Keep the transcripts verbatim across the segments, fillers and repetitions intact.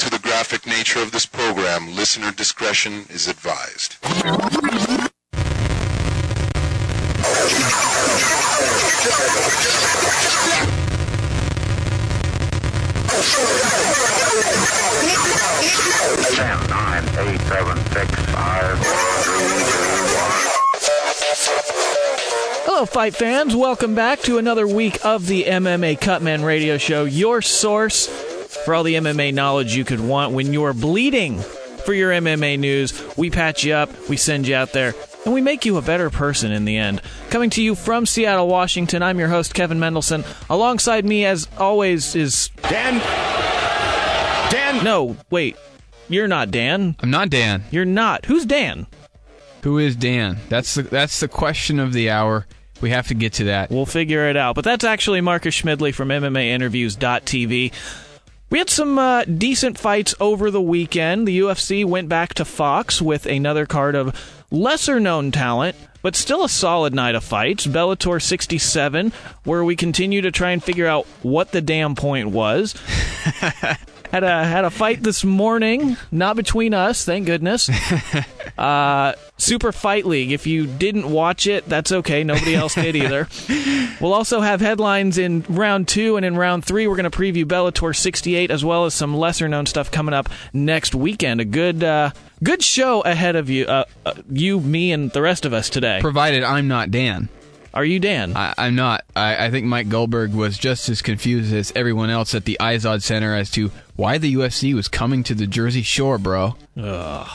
to the graphic nature of this program, listener discretion is advised. ten, nine, eight, seven, six, five, four, three, two, one. Hello, fight fans. Welcome back to another week of the M M A Cutman Radio Show, your source for all the M M A knowledge you could want when you're bleeding for your M M A news. We patch you up, we send you out there, and we make you a better person in the end. Coming to you from Seattle, Washington, I'm your host, Kevin Mendelson. Alongside me, as always, is... Dan? Dan? No, wait. You're not Dan. I'm not Dan. You're not. Who's Dan? Who is Dan? That's the that's the question of the hour. We have to get to that. We'll figure it out. But that's actually Marcus Schmidley from M M A Interviews dot T V. We had some uh, decent fights over the weekend. The U F C went back to Fox with another card of lesser-known talent, but still a solid night of fights. Bellator sixty-seven, where we continue to try and figure out what the damn point was. Had a had a fight this morning, not between us, thank goodness. Uh, Super Fight League. If you didn't watch it, that's okay. Nobody else did either. We'll also have headlines in round two, and in round three, we're going to preview Bellator sixty-eight, as well as some lesser-known stuff coming up next weekend. A good uh, good show ahead of you, uh, uh, you, me, and the rest of us today. Provided I'm not Dan. Are you Dan? I, I'm not. I, I think Mike Goldberg was just as confused as everyone else at the Izod Center as to why the U F C was coming to the Jersey Shore, bro. Ugh.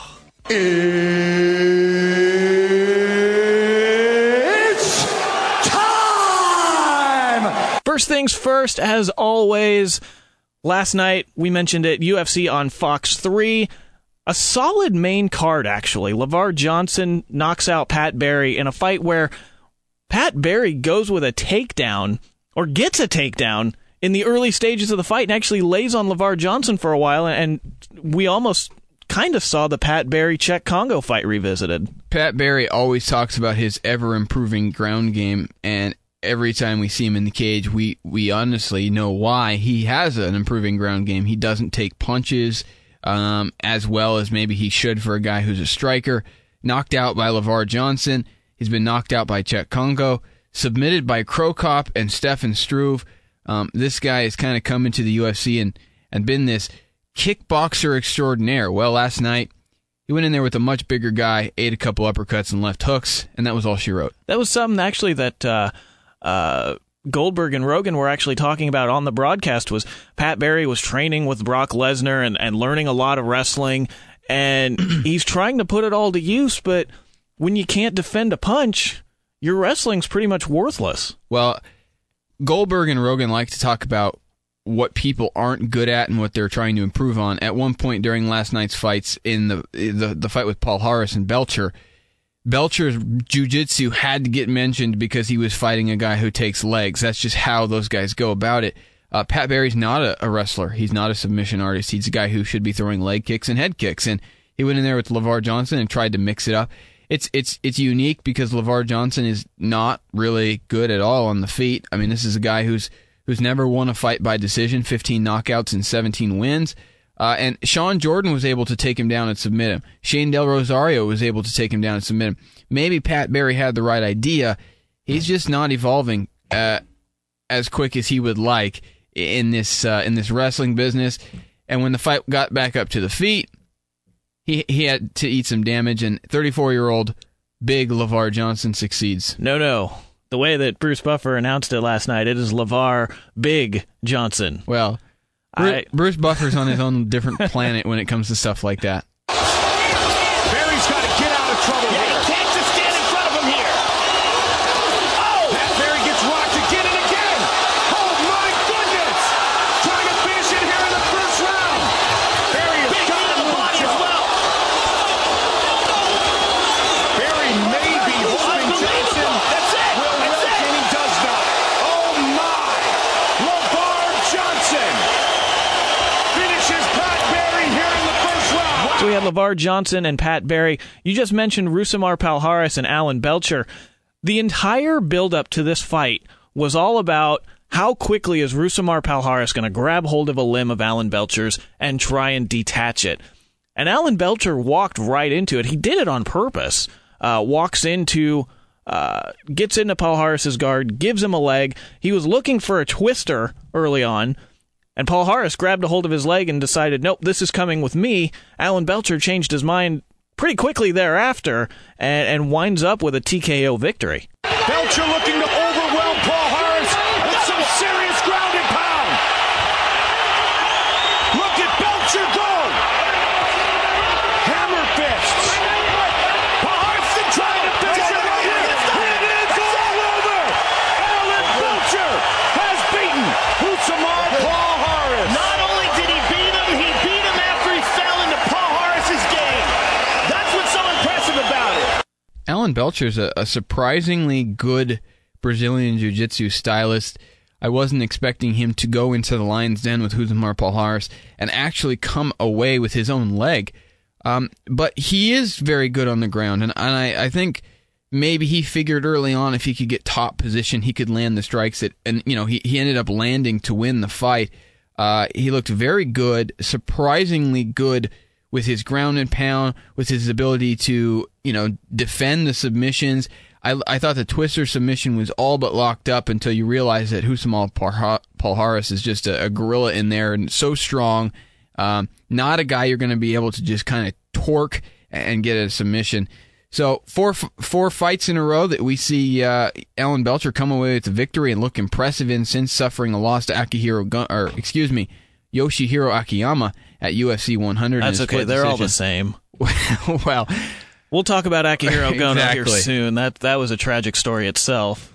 It's time! First things first, as always, last night we mentioned it, U F C on Fox three. A solid main card, actually. LeVar Johnson knocks out Pat Barry in a fight where Pat Barry goes with a takedown, or gets a takedown, in the early stages of the fight and actually lays on LeVar Johnson for a while, and we almost kind of saw the Pat Barry-Czech Congo fight revisited. Pat Barry always talks about his ever-improving ground game, and every time we see him in the cage, we, we honestly know why. He has an improving ground game. He doesn't take punches um, as well as maybe he should for a guy who's a striker. Knocked out by LeVar Johnson. He's been knocked out by Czech Congo, submitted by Cro Cop and Stefan Struve. Um, this guy has kind of come into the U F C and, and been this kickboxer extraordinaire. Well, last night, he went in there with a much bigger guy, ate a couple uppercuts and left hooks, and that was all she wrote. That was something, actually, that uh, uh, Goldberg and Rogan were actually talking about on the broadcast, was Pat Barry was training with Brock Lesnar and, and learning a lot of wrestling, and he's trying to put it all to use, but when you can't defend a punch, your wrestling's pretty much worthless. Well, Goldberg and Rogan like to talk about what people aren't good at and what they're trying to improve on. At one point during last night's fights, in the the, the fight with Paul Harris and Belcher, Belcher's jiu-jitsu had to get mentioned because he was fighting a guy who takes legs. That's just how those guys go about it. Uh, Pat Barry's not a, a wrestler. He's not a submission artist. He's a guy who should be throwing leg kicks and head kicks, and he went in there with LeVar Johnson and tried to mix it up. It's it's it's unique because LeVar Johnson is not really good at all on the feet. I mean, this is a guy who's who's never won a fight by decision, fifteen knockouts and seventeen wins. Uh, and Sean Jordan was able to take him down and submit him. Shane Del Rosario was able to take him down and submit him. Maybe Pat Barry had the right idea. He's just not evolving uh, as quick as he would like in this uh, in this wrestling business. And when the fight got back up to the feet, He he had to eat some damage, and thirty-four-year-old big LeVar Johnson succeeds. No, no. The way that Bruce Buffer announced it last night, it is LeVar Big Johnson. Well, I, Bruce Buffer's on his own different planet when it comes to stuff like that. Barry's got to get out of trouble here. He can't just stand in front of him here. Oh! Pat Barry gets rocked again and again. Oh, my goodness! Trying to finish it here in the first round. Barry is got to the body as well. Barry may be holding Johnson. That's it. Will That's it. And he does not. Oh, my! LeVar Johnson finishes Pat Barry here in the first round. So we had LeVar Johnson and Pat Barry. You just mentioned Rousimar Palhares and Alan Belcher. The entire build-up to this fight was all about how quickly is Rousimar Palhares going to grab hold of a limb of Alan Belcher's and try and detach it? And Alan Belcher walked right into it. He did it on purpose. Uh, walks into, uh, gets into Palhares' guard, gives him a leg. He was looking for a twister early on, and Palhares grabbed a hold of his leg and decided, nope, this is coming with me. Alan Belcher changed his mind pretty quickly thereafter and, and winds up with a T K O victory. Belcher looking to overwhelm Palhares with some serious ground and pound. Look at Belcher go. Hammer fists. Palhares is trying to finish it right here. It is all over. Alan Belcher has beaten Rousimar Palhares. Not only did he beat him, he beat him after he fell into Palhares' game. That's what's so impressive about it. Alan Belcher's a, a surprisingly good Brazilian Jiu-Jitsu stylist. I wasn't expecting him to go into the lion's den with Rousimar Palhares and actually come away with his own leg. Um, but he is very good on the ground, and, and I, I think maybe he figured early on if he could get top position, he could land the strikes. That, and you know, he, he ended up landing to win the fight. Uh, he looked very good, surprisingly good with his ground and pound, with his ability to, you know, defend the submissions. I, I thought the twister submission was all but locked up until you realize that Rousimar Palhares is just a, a gorilla in there and so strong. Um, not a guy you're going to be able to just kind of torque and get a submission. So four four fights in a row that we see uh, Alan Belcher come away with the victory and look impressive in since suffering a loss to Akihiro, Gun- or excuse me, Yoshihiro Akiyama at U F C one hundred. That's okay. They're decision. all the same. Well, we'll talk about Akihiro Gono exactly. here soon. That that was a tragic story itself.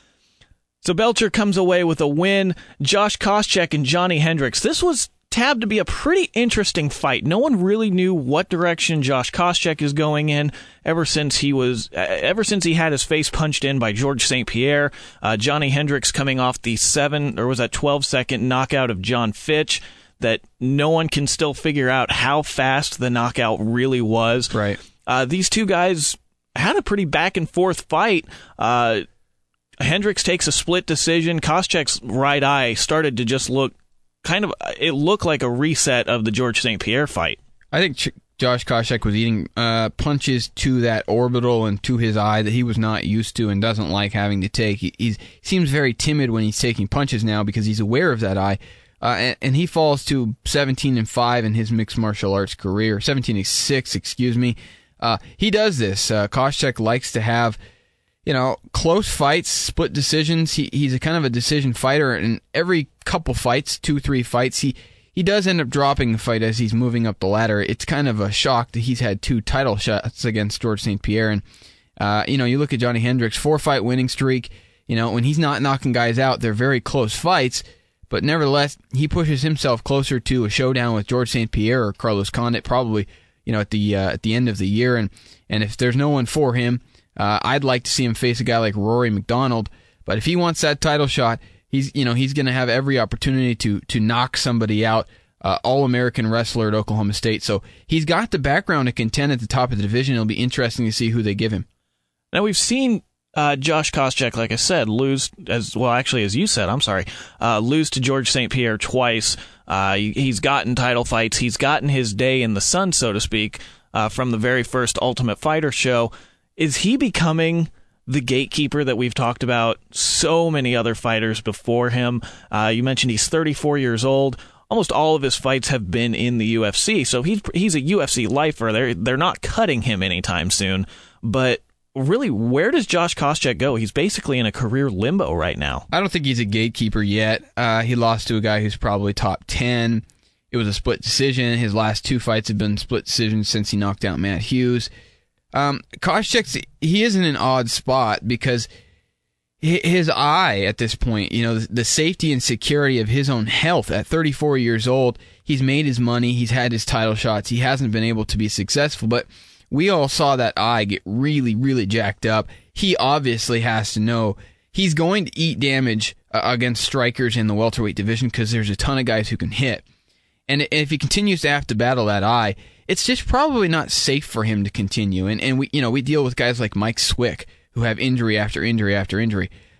So Belcher comes away with a win. Josh Koscheck and Johnny Hendricks. This was tabbed to be a pretty interesting fight. No one really knew what direction Josh Koscheck is going in ever since he was ever since he had his face punched in by George Saint Pierre. Uh, Johnny Hendricks coming off the seven or was that twelve second knockout of John Fitch that no one can still figure out how fast the knockout really was. Right. Uh, these two guys had a pretty back and forth fight. Uh, Hendricks takes a split decision. Koscheck's right eye started to just look kind of, it looked like a reset of the George Saint Pierre fight. I think Ch- Josh Koscheck was eating uh, punches to that orbital and to his eye that he was not used to and doesn't like having to take. He he's, seems very timid when he's taking punches now because he's aware of that eye. Uh, and, and he falls to seventeen and five in his mixed martial arts career. seventeen and six, excuse me. Uh, he does this. Uh, Koscheck likes to have, you know, close fights, split decisions. He he's a kind of a decision fighter, and every couple fights, two, three fights, he, he does end up dropping the fight as he's moving up the ladder. It's kind of a shock that he's had two title shots against George Saint Pierre. And, uh, you know, you look at Johnny Hendricks, four-fight winning streak. You know, when he's not knocking guys out, they're very close fights. But nevertheless, he pushes himself closer to a showdown with George Saint Pierre or Carlos Condit, probably, you know, at the uh, at the end of the year. And, and if there's no one for him, Uh, I'd like to see him face a guy like Rory McDonald, but if he wants that title shot, he's you know he's going to have every opportunity to to knock somebody out. Uh, All-American wrestler at Oklahoma State, so he's got the background to contend at the top of the division. It'll be interesting to see who they give him. Now we've seen uh, Josh Koscheck, like I said, lose as well. Actually, as you said, I'm sorry, uh, lose to George Saint Pierre twice. Uh, he's gotten title fights. He's gotten his day in the sun, so to speak, uh, from the very first Ultimate Fighter show. Is he becoming the gatekeeper that we've talked about so many other fighters before him? Uh, you mentioned he's thirty-four years old. Almost all of his fights have been in the U F C, so he's he's a U F C lifer. They're they're not cutting him anytime soon. But really, where does Josh Koscheck go? He's basically in a career limbo right now. I don't think he's a gatekeeper yet. Uh, he lost to a guy who's probably top ten. It was a split decision. His last two fights have been split decisions since he knocked out Matt Hughes. Um, Koscheck's, he is in an odd spot because his eye at this point, you know, the safety and security of his own health at thirty-four years old, he's made his money, he's had his title shots, he hasn't been able to be successful, but we all saw that eye get really, really jacked up. He obviously has to know he's going to eat damage uh, against strikers in the welterweight division because there's a ton of guys who can hit. And if he continues to have to battle that eye, it's just probably not safe for him to continue. And and we you know we deal with guys like Mike Swick who have injury after injury after injury.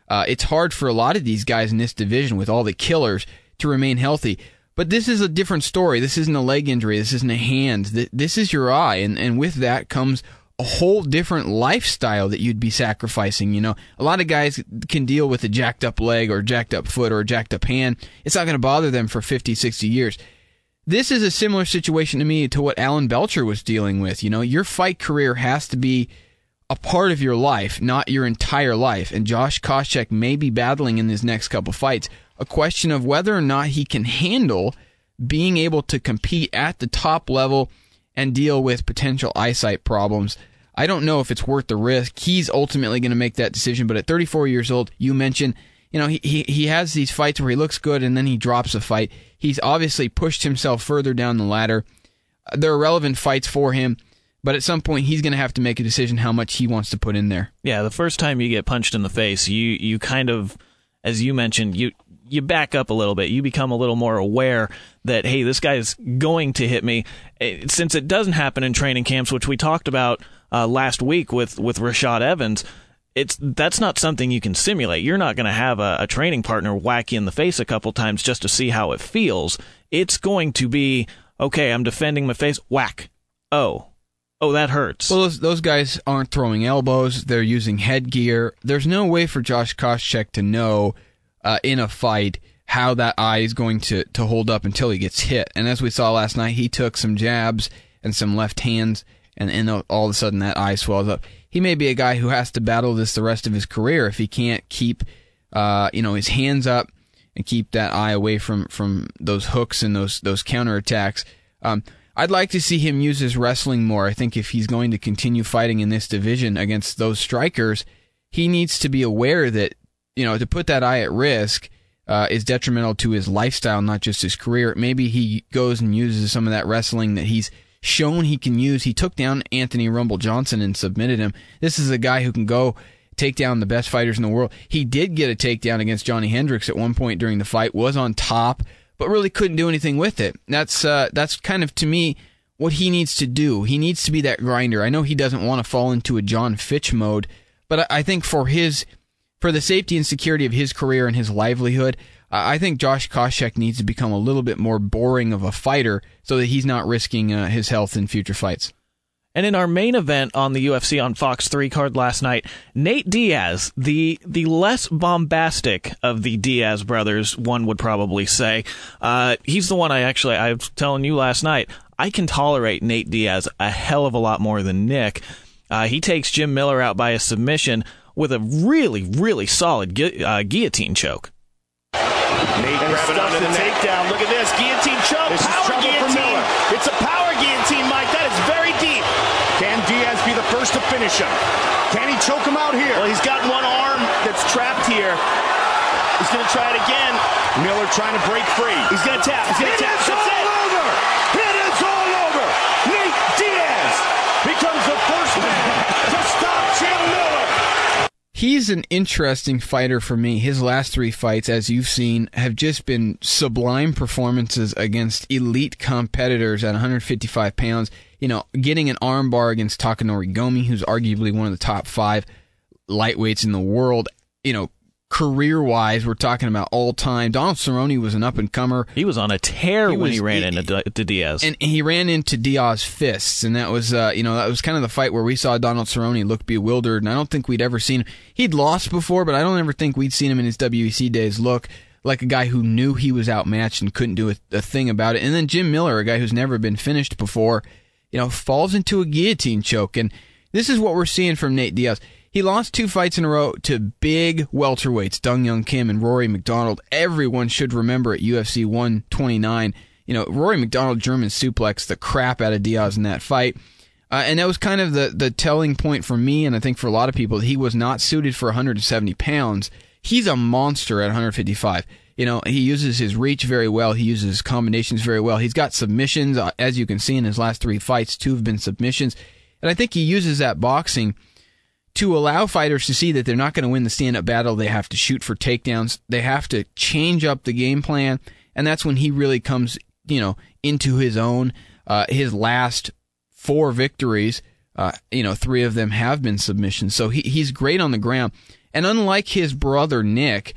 Uh, it's hard for a lot of these guys in this division with all the killers to remain healthy. But this is a different story. This isn't a leg injury. This isn't a hand. This is your eye, and, and with that comes a whole different lifestyle that you'd be sacrificing. You know, a lot of guys can deal with a jacked up leg or jacked up foot or a jacked up hand. It's not going to bother them for fifty, sixty years. This is a similar situation to me to what Alan Belcher was dealing with. You know, your fight career has to be a part of your life, not your entire life. And Josh Koscheck may be battling in his next couple fights a question of whether or not he can handle being able to compete at the top level and deal with potential eyesight problems. I don't know if it's worth the risk. He's ultimately going to make that decision, but at thirty-four years old, you mentioned, you know, he, he he has these fights where he looks good and then he drops a fight. He's obviously pushed himself further down the ladder. There are relevant fights for him, but at some point he's going to have to make a decision how much he wants to put in there. Yeah, the first time you get punched in the face, you you kind of, as you mentioned, you you back up a little bit. You become a little more aware that, hey, this guy's going to hit me. Since it doesn't happen in training camps, which we talked about uh, last week with, with Rashad Evans, it's that's not something you can simulate. You're not going to have a, a training partner whack you in the face a couple times just to see how it feels. It's going to be, okay, I'm defending my face, whack. Oh, oh, that hurts. Well, those, those guys aren't throwing elbows. They're using headgear. There's no way for Josh Koscheck to know uh, in a fight how that eye is going to, to hold up until he gets hit. And as we saw last night, he took some jabs and some left hands, and, and all of a sudden that eye swells up. He may be a guy who has to battle this the rest of his career if he can't keep uh, you know, his hands up and keep that eye away from, from those hooks and those, those counterattacks. Um, I'd like to see him use his wrestling more. I think if he's going to continue fighting in this division against those strikers, he needs to be aware that, you know, to put that eye at risk uh, is detrimental to his lifestyle, not just his career. Maybe he goes and uses some of that wrestling that he's shown he can use. He took down Anthony Rumble Johnson and submitted him. This is a guy who can go take down the best fighters in the world. He did get a takedown against Johnny Hendricks at one point during the fight, was on top, but really couldn't do anything with it. That's uh, that's kind of, to me, what he needs to do. He needs to be that grinder. I know he doesn't want to fall into a John Fitch mode, but I, I think for his, for the safety and security of his career and his livelihood, uh, I think Josh Koscheck needs to become a little bit more boring of a fighter so that he's not risking uh, his health in future fights. And in our main event on the U F C on Fox three card last night, Nate Diaz, the the less bombastic of the Diaz brothers, one would probably say. Uh, he's the one I actually, I was telling you last night, I can tolerate Nate Diaz a hell of a lot more than Nick. Uh, he takes Jim Miller out by a submission with a really, really solid gu- uh, guillotine choke. Nate grabbing onto the takedown. Look at this. Guillotine choke. This power guillotine. It's a power guillotine, Mike. That is very deep. Can Diaz be the first to finish him? Can he choke him out here? Well, he's got one arm that's trapped here. He's going to try it again. Miller trying to break free. He's going to tap. He's going to tap. It's That's all it. over. It is all over. Nate Diaz becomes the first man to stop Jim Miller. He's an interesting fighter for me. His last three fights, as you've seen, have just been sublime performances against elite competitors at one fifty-five pounds. You know, getting an armbar against Takanori Gomi, who's arguably one of the top five lightweights in the world. You know, career-wise, we're talking about all-time. Donald Cerrone was an up-and-comer. He was on a tear He when was- he ran he- into to Diaz. And he ran into Diaz's fists, and that was, uh, you know, that was kind of the fight where we saw Donald Cerrone look bewildered, and I don't think we'd ever seen him. He'd lost before, but I don't ever think we'd seen him in his W E C days look like a guy who knew he was outmatched and couldn't do a, a thing about it. And then Jim Miller, a guy who's never been finished before, you know, falls into a guillotine choke, and this is what we're seeing from Nate Diaz. He lost two fights in a row to big welterweights, Dong Young Kim and Rory McDonald. Everyone should remember at U F C one twenty-nine, you know, Rory McDonald German suplexed the crap out of Diaz in that fight. Uh, and that was kind of the, the telling point for me, and I think for a lot of people, that he was not suited for one seventy pounds. He's a monster at one fifty-five. You know, he uses his reach very well. He uses his combinations very well. He's got submissions, uh, as you can see in his last three fights. Two have been submissions. And I think he uses that boxing to allow fighters to see that they're not going to win the stand-up battle. They have to shoot for takedowns. They have to change up the game plan. And that's when he really comes, you know, into his own. Uh, his last four victories, uh, you know, three of them have been submissions. So he, he's great on the ground. And unlike his brother Nick,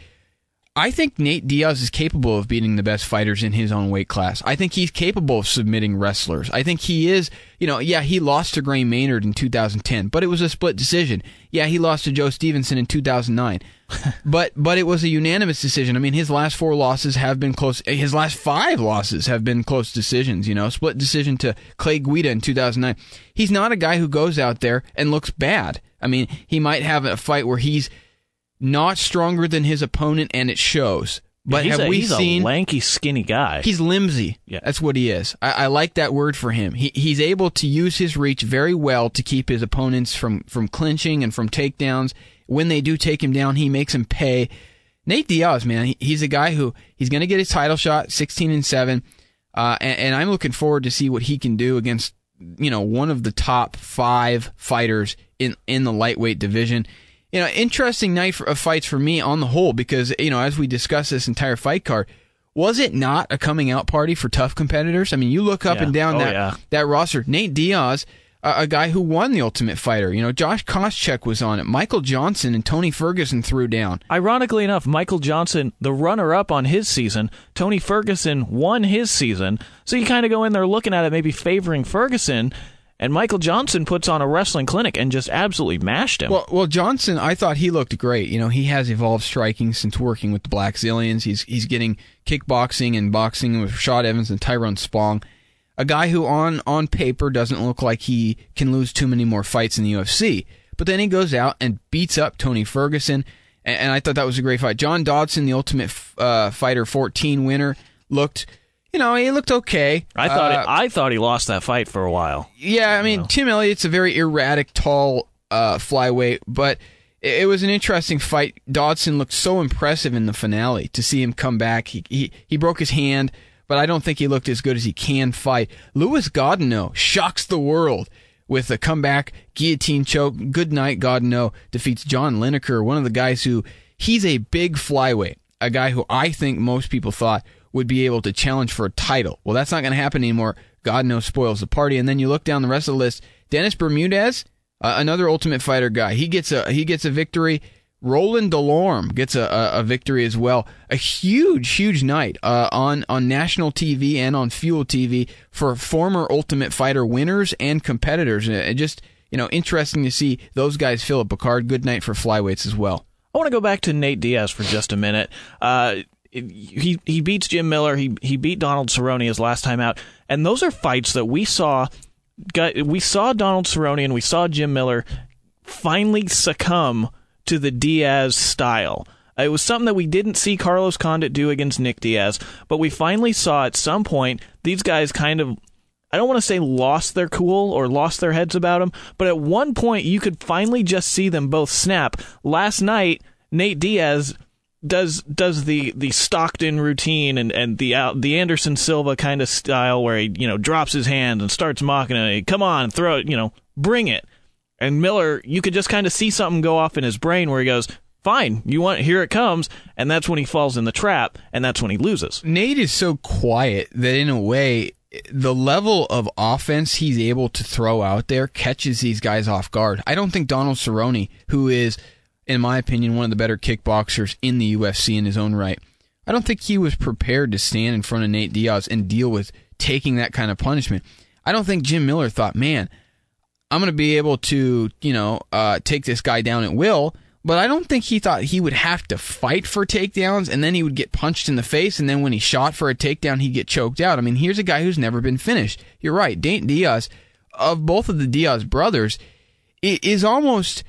I think Nate Diaz is capable of beating the best fighters in his own weight class. I think he's capable of submitting wrestlers. I think he is, you know, yeah, he lost to Gray Maynard in two thousand ten, but it was a split decision. Yeah, he lost to Joe Stevenson in two thousand nine, but but it was a unanimous decision. I mean, his last four losses have been close. His last five losses have been close decisions, you know, split decision to Clay Guida in two thousand nine. He's not a guy who goes out there and looks bad. I mean, he might have a fight where he's not stronger than his opponent, and it shows. But yeah, have a, we he's seen? He's a lanky, skinny guy. He's limsy. Yeah. That's what he is. I, I like that word for him. He he's able to use his reach very well to keep his opponents from from clinching and from takedowns. When they do take him down, he makes him pay. Nate Diaz, man, he, he's a guy who he's going to get his title shot, sixteen and seven, uh, and, and I'm looking forward to see what he can do against, you know, one of the top five fighters in in the lightweight division. You know, interesting night for, of fights for me on the whole, because, you know, as we discuss this entire fight card, was it not a coming out party for tough competitors? I mean, you look up yeah. and down oh, that yeah. that roster. Nate Diaz, uh, a guy who won the Ultimate Fighter. You know, Josh Koscheck was on it. Michael Johnson and Tony Ferguson threw down. Ironically enough, Michael Johnson, the runner-up on his season, Tony Ferguson won his season. So you kind of go in there looking at it, maybe favoring Ferguson. And Michael Johnson puts on a wrestling clinic and just absolutely mashed him. Well, well, Johnson, I thought he looked great. You know, he has evolved striking since working with the Black Zillions. He's he's getting kickboxing and boxing with Rashad Evans and Tyrone Spong. A guy who on, on paper doesn't look like he can lose too many more fights in the U F C. But then he goes out and beats up Tony Ferguson, and, and I thought that was a great fight. John Dodson, the Ultimate uh, Fighter fourteen winner, looked... You know, he looked okay. I thought uh, it, I thought he lost that fight for a while. Yeah, I mean, you know. Tim Elliott's a very erratic, tall uh, flyweight, but it, it was an interesting fight. Dodson looked so impressive in the finale to see him come back. He, he he broke his hand, but I don't think he looked as good as he can fight. Louis Gaudinot shocks the world with a comeback guillotine choke. Good night, Gaudinot defeats John Lineker, one of the guys who, he's a big flyweight, a guy who I think most people thought would be able to challenge for a title. Well, that's not going to happen anymore. God knows spoils the party. And then you look down the rest of the list. Dennis Bermudez, uh, another Ultimate Fighter guy. He gets a he gets a victory. Roland Delorme gets a, a, a victory as well. A huge, huge night uh, on on national T V and on Fuel T V for former Ultimate Fighter winners and competitors. And just, you know, interesting to see those guys fill up a card. Good night for flyweights as well. I want to go back to Nate Diaz for just a minute. Uh, He he beats Jim Miller. He he beat Donald Cerrone his last time out, and those are fights that we saw. Got, we saw Donald Cerrone and we saw Jim Miller finally succumb to the Diaz style. It was something that we didn't see Carlos Condit do against Nick Diaz, but we finally saw at some point these guys kind of, I don't want to say lost their cool or lost their heads about him, but at one point you could finally just see them both snap. Last night, Nate Diaz does does the the Stockton routine and and the uh, the Anderson Silva kind of style where he, you know, drops his hands and starts mocking it. Come on, throw it, you know, bring it. And Miller, you could just kind of see something go off in his brain where he goes, fine, you want, here it comes, and that's when he falls in the trap, and that's when he loses. Nate is so quiet that in a way, the level of offense he's able to throw out there catches these guys off guard. I don't think Donald Cerrone, who is, in my opinion, one of the better kickboxers in the U F C in his own right, I don't think he was prepared to stand in front of Nate Diaz and deal with taking that kind of punishment. I don't think Jim Miller thought, man, I'm going to be able to, you know, uh, take this guy down at will, but I don't think he thought he would have to fight for takedowns and then he would get punched in the face, and then when he shot for a takedown, he'd get choked out. I mean, here's a guy who's never been finished. You're right, Nate Diaz, of both of the Diaz brothers, is almost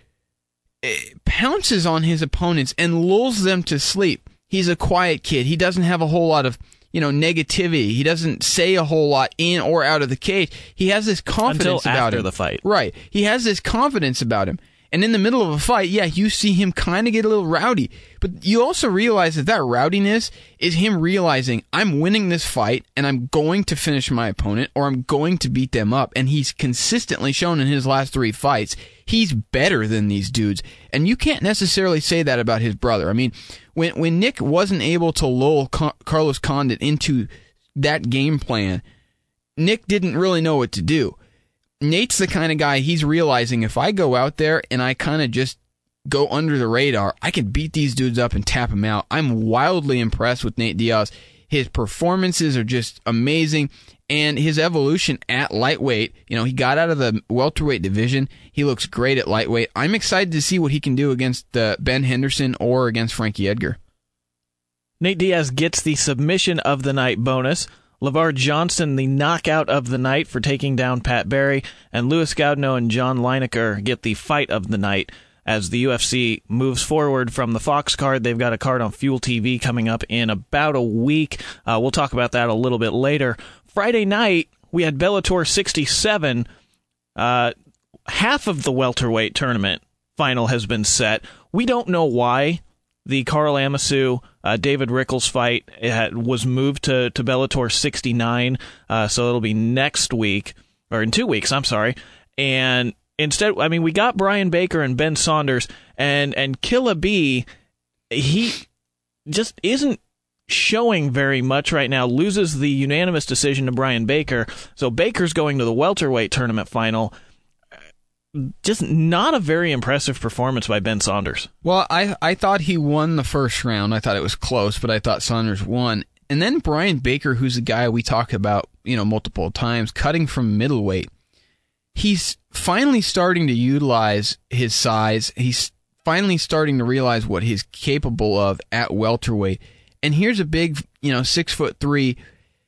pounces on his opponents and lulls them to sleep. He's a quiet kid. He doesn't have a whole lot of, you know, negativity. He doesn't say a whole lot in or out of the cage. He has this confidence Until about after him. the fight. Right. He has this confidence about him. And in the middle of a fight, yeah, you see him kind of get a little rowdy. But you also realize that that rowdiness is him realizing, I'm winning this fight, and I'm going to finish my opponent, or I'm going to beat them up. And he's consistently shown in his last three fights, he's better than these dudes. And you can't necessarily say that about his brother. I mean, when when Nick wasn't able to lull Car- Carlos Condit into that game plan, Nick didn't really know what to do. Nate's the kind of guy, he's realizing, if I go out there and I kind of just go under the radar. I can beat these dudes up and tap them out. I'm wildly impressed with Nate Diaz. His performances are just amazing, and his evolution at lightweight, you know, he got out of the welterweight division. He looks great at lightweight. I'm excited to see what he can do against uh, Ben Henderson or against Frankie Edgar. Nate Diaz gets the submission of the night bonus. LeVar Johnson, the knockout of the night for taking down Pat Barry, and Louis Gaudinot and John Lineker get the fight of the night. As the U F C moves forward from the Fox card, they've got a card on Fuel T V coming up in about a week. Uh, we'll talk about that a little bit later. Friday night, we had Bellator sixty-seven. Uh, half of the welterweight tournament final has been set. We don't know why the Carl Amasu, uh, David Rickles fight had, was moved to, to Bellator sixty-nine, uh, so it'll be next week, or in two weeks, I'm sorry. And instead, I mean, we got Brian Baker and Ben Saunders, and, and Killa B, he just isn't showing very much right now, loses the unanimous decision to Brian Baker, so Baker's going to the welterweight tournament final. Just not a very impressive performance by Ben Saunders. Well, I I thought he won the first round. I thought it was close, but I thought Saunders won. And then Brian Baker, who's a guy we talk about, you know, multiple times, cutting from middleweight. He's finally starting to utilize his size. He's finally starting to realize what he's capable of at welterweight. And here's a big, you know, six foot three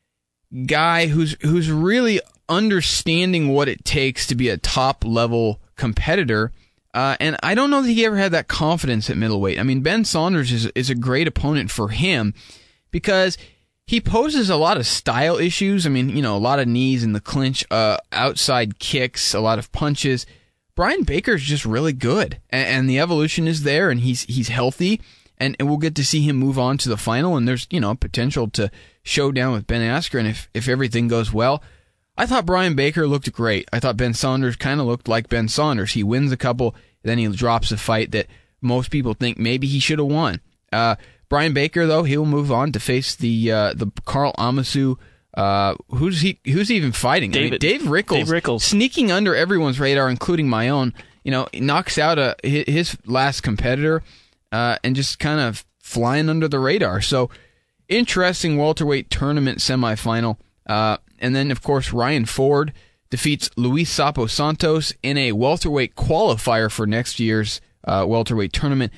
guy who's who's really understanding what it takes to be a top level competitor. Uh, and I don't know that he ever had that confidence at middleweight. I mean, Ben Saunders is is a great opponent for him because he poses a lot of style issues. I mean, you know, a lot of knees in the clinch, uh, outside kicks, a lot of punches. Brian Baker's just really good, and, and the evolution is there, and he's he's healthy, and, and we'll get to see him move on to the final. And there's, you know, potential to show down with Ben Askren if if everything goes well. I thought Brian Baker looked great. I thought Ben Saunders kind of looked like Ben Saunders. He wins a couple, then he drops a fight that most people think maybe he should have won. Uh, Brian Baker, though, he'll move on to face the uh, the Carl Amasu. Uh, who's he? Who's he even fighting? David, I mean, Dave Rickles, Dave Rickles, sneaking under everyone's radar, including my own. You know, knocks out a his last competitor, uh, and just kind of flying under the radar. So interesting welterweight tournament semifinal. Uh, and then, of course, Ryan Ford defeats Luis Sapo Santos in a welterweight qualifier for next year's uh, welterweight tournament.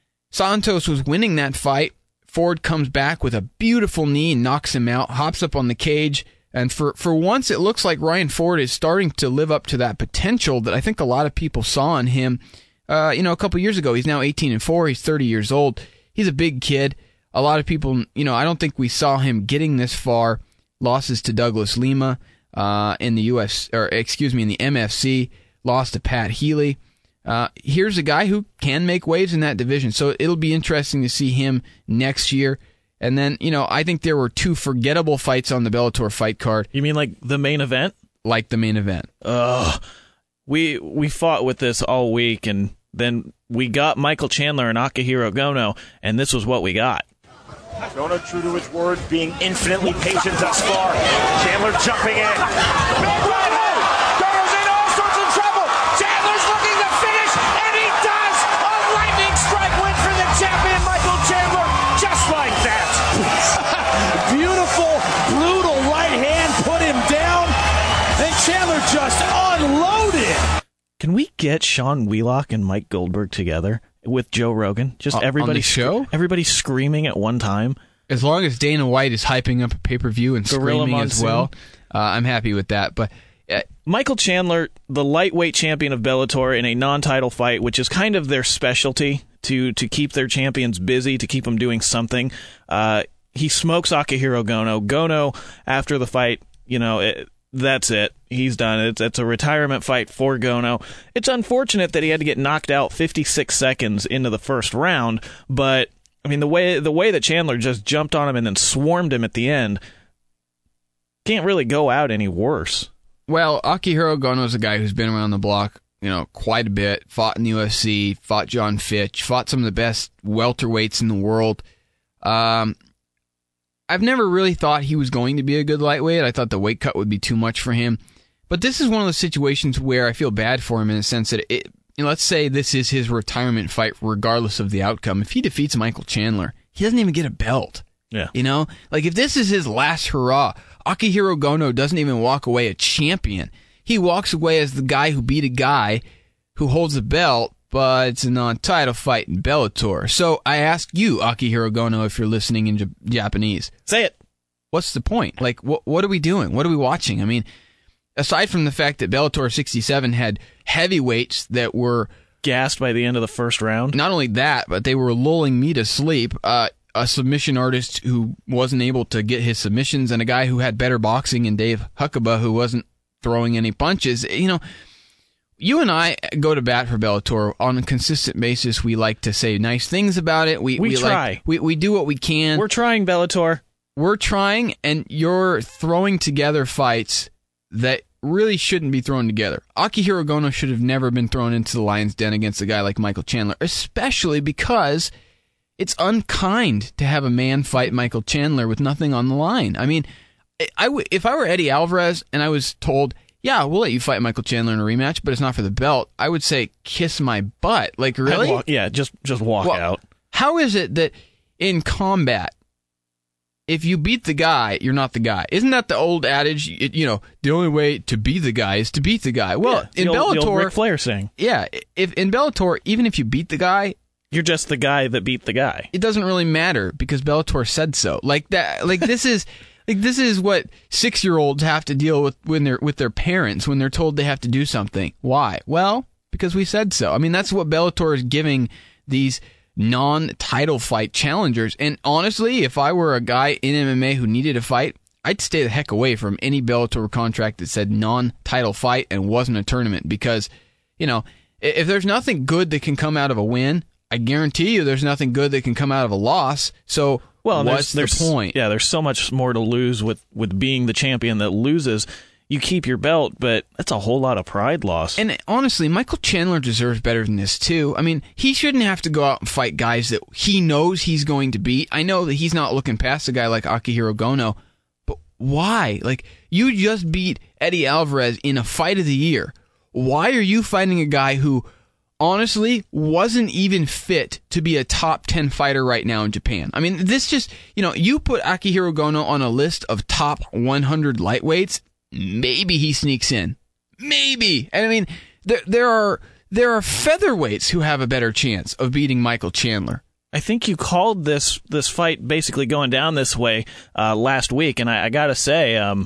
Santos was winning that fight. Ford comes back with a beautiful knee and knocks him out, hops up on the cage, and for, for once it looks like Ryan Ford is starting to live up to that potential that I think a lot of people saw in him uh, you know, a couple years ago. He's now eighteen and four. He's thirty years old. He's a big kid. A lot of people, you know, I don't think we saw him getting this far. Losses to Douglas Lima uh, in the U S, or excuse me, in the M F C. Lost to Pat Healy. Uh, here's a guy who can make waves in that division, so it'll be interesting to see him next year. And then, you know, I think there were two forgettable fights on the Bellator fight card. You mean like the main event? Like the main event. Ugh. We we fought with this all week, and then we got Michael Chandler and Akihiro Gono, and this was what we got. Gono, true to his word, being infinitely patient thus far. Chandler jumping in. Big right hook! Gono's in all sorts of trouble! Chandler's looking to finish, and he does! A lightning strike win for the champion, Michael Chandler, just like that! Beautiful, brutal right hand put him down, and Chandler just unloaded! Can we get Sean Wheelock and Mike Goldberg together with Joe Rogan? Just Uh, everybody on the show? Everybody screaming at one time. As long as Dana White is hyping up a pay-per-view and Gorilla screaming as Monsoon. well, uh, I'm happy with that. But uh, Michael Chandler, the lightweight champion of Bellator in a non-title fight, which is kind of their specialty, to to keep their champions busy, to keep them doing something. Uh, he smokes Akihiro Gono. Gono, after the fight, you know, it, that's it. He's done. It's, it's a retirement fight for Gono. It's unfortunate that he had to get knocked out fifty-six seconds into the first round, but I mean the way the way that Chandler just jumped on him and then swarmed him at the end can't really go out any worse. Well, Akihiro Gono is a guy who's been around the block, you know, quite a bit. Fought in the U F C, fought John Fitch, fought some of the best welterweights in the world. Um, I've never really thought he was going to be a good lightweight. I thought the weight cut would be too much for him. But this is one of those situations where I feel bad for him in the sense that it, you know, let's say this is his retirement fight regardless of the outcome. If he defeats Michael Chandler, he doesn't even get a belt. Yeah. You know? Like, if this is his last hurrah, Akihiro Gono doesn't even walk away a champion. He walks away as the guy who beat a guy who holds a belt, but it's a non-title fight in Bellator. So I ask you, Akihiro Gono, if you're listening in J- Japanese. Say it. What's the point? Like, what what are we doing? What are we watching? I mean, aside from the fact that Bellator sixty-seven had heavyweights that were Gassed by the end of the first round. not only that, but they were lulling me to sleep. Uh, a submission artist who wasn't able to get his submissions, and a guy who had better boxing in Dave Huckabee who wasn't throwing any punches. You know, you and I go to bat for Bellator on a consistent basis. We like to say nice things about it. We We we try. Like, we we do what we can. We're trying, Bellator. We're trying, and you're throwing together fights that really shouldn't be thrown together. Akihiro Gono should have never been thrown into the lion's den against a guy like Michael Chandler, especially because it's unkind to have a man fight Michael Chandler with nothing on the line. I mean, I w- if I were Eddie Alvarez and I was told, yeah, we'll let you fight Michael Chandler in a rematch, but it's not for the belt, I would say, kiss my butt. Like, really? I'd walk- yeah, just just walk Well, out. How is it that in combat, if you beat the guy, you're not the guy? Isn't that the old adage? It, you know, the only way to be the guy is to beat the guy. Well, Yeah, in the old, the old Bellator, Ric Flair saying, yeah, if in Bellator, even if you beat the guy, you're just the guy that beat the guy. it doesn't really matter because Bellator said so. Like that. Like this is. Like this is what six-year-olds have to deal with when they're with their parents when they're told they have to do something. Why? Well, because we said so. I mean, that's what Bellator is giving these non-title fight challengers. And honestly, if I were a guy in M M A who needed a fight, I'd stay the heck away from any Bellator contract that said non-title fight and wasn't a tournament. Because, you know, if there's nothing good that can come out of a win, I guarantee you there's nothing good that can come out of a loss. So Well, what's there's, the there's, point? Yeah, there's so much more to lose with, with being the champion that loses. You keep your belt, but that's a whole lot of pride loss. And honestly, Michael Chandler deserves better than this, too. I mean, he shouldn't have to go out and fight guys that he knows he's going to beat. I know that he's not looking past a guy like Akihiro Gono, but why? Like, you just beat Eddie Alvarez in a fight of the year. Why are you fighting a guy who, honestly, wasn't even fit to be a top ten fighter right now in Japan? I mean, this just, you know, you put Akihiro Gono on a list of top one hundred lightweights, maybe he sneaks in. Maybe. And I mean, there there are there are featherweights who have a better chance of beating Michael Chandler. I think you called this this fight basically going down this way uh, last week, and I, I gotta say, um,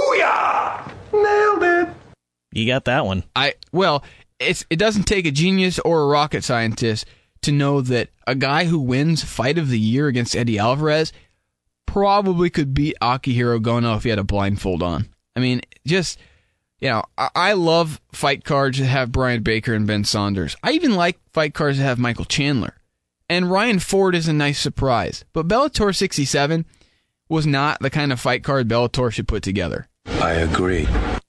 Booyah! Nailed it! you got that one. I well, it's it doesn't take a genius or a rocket scientist to know that a guy who wins fight of the year against Eddie Alvarez probably could beat Akihiro Gono if he had a blindfold on. I mean, just, you know, I, I love fight cards that have Brian Baker and Ben Saunders. I even like fight cards that have Michael Chandler. And Ryan Ford is a nice surprise. But Bellator sixty-seven was not the kind of fight card Bellator should put together. I agree.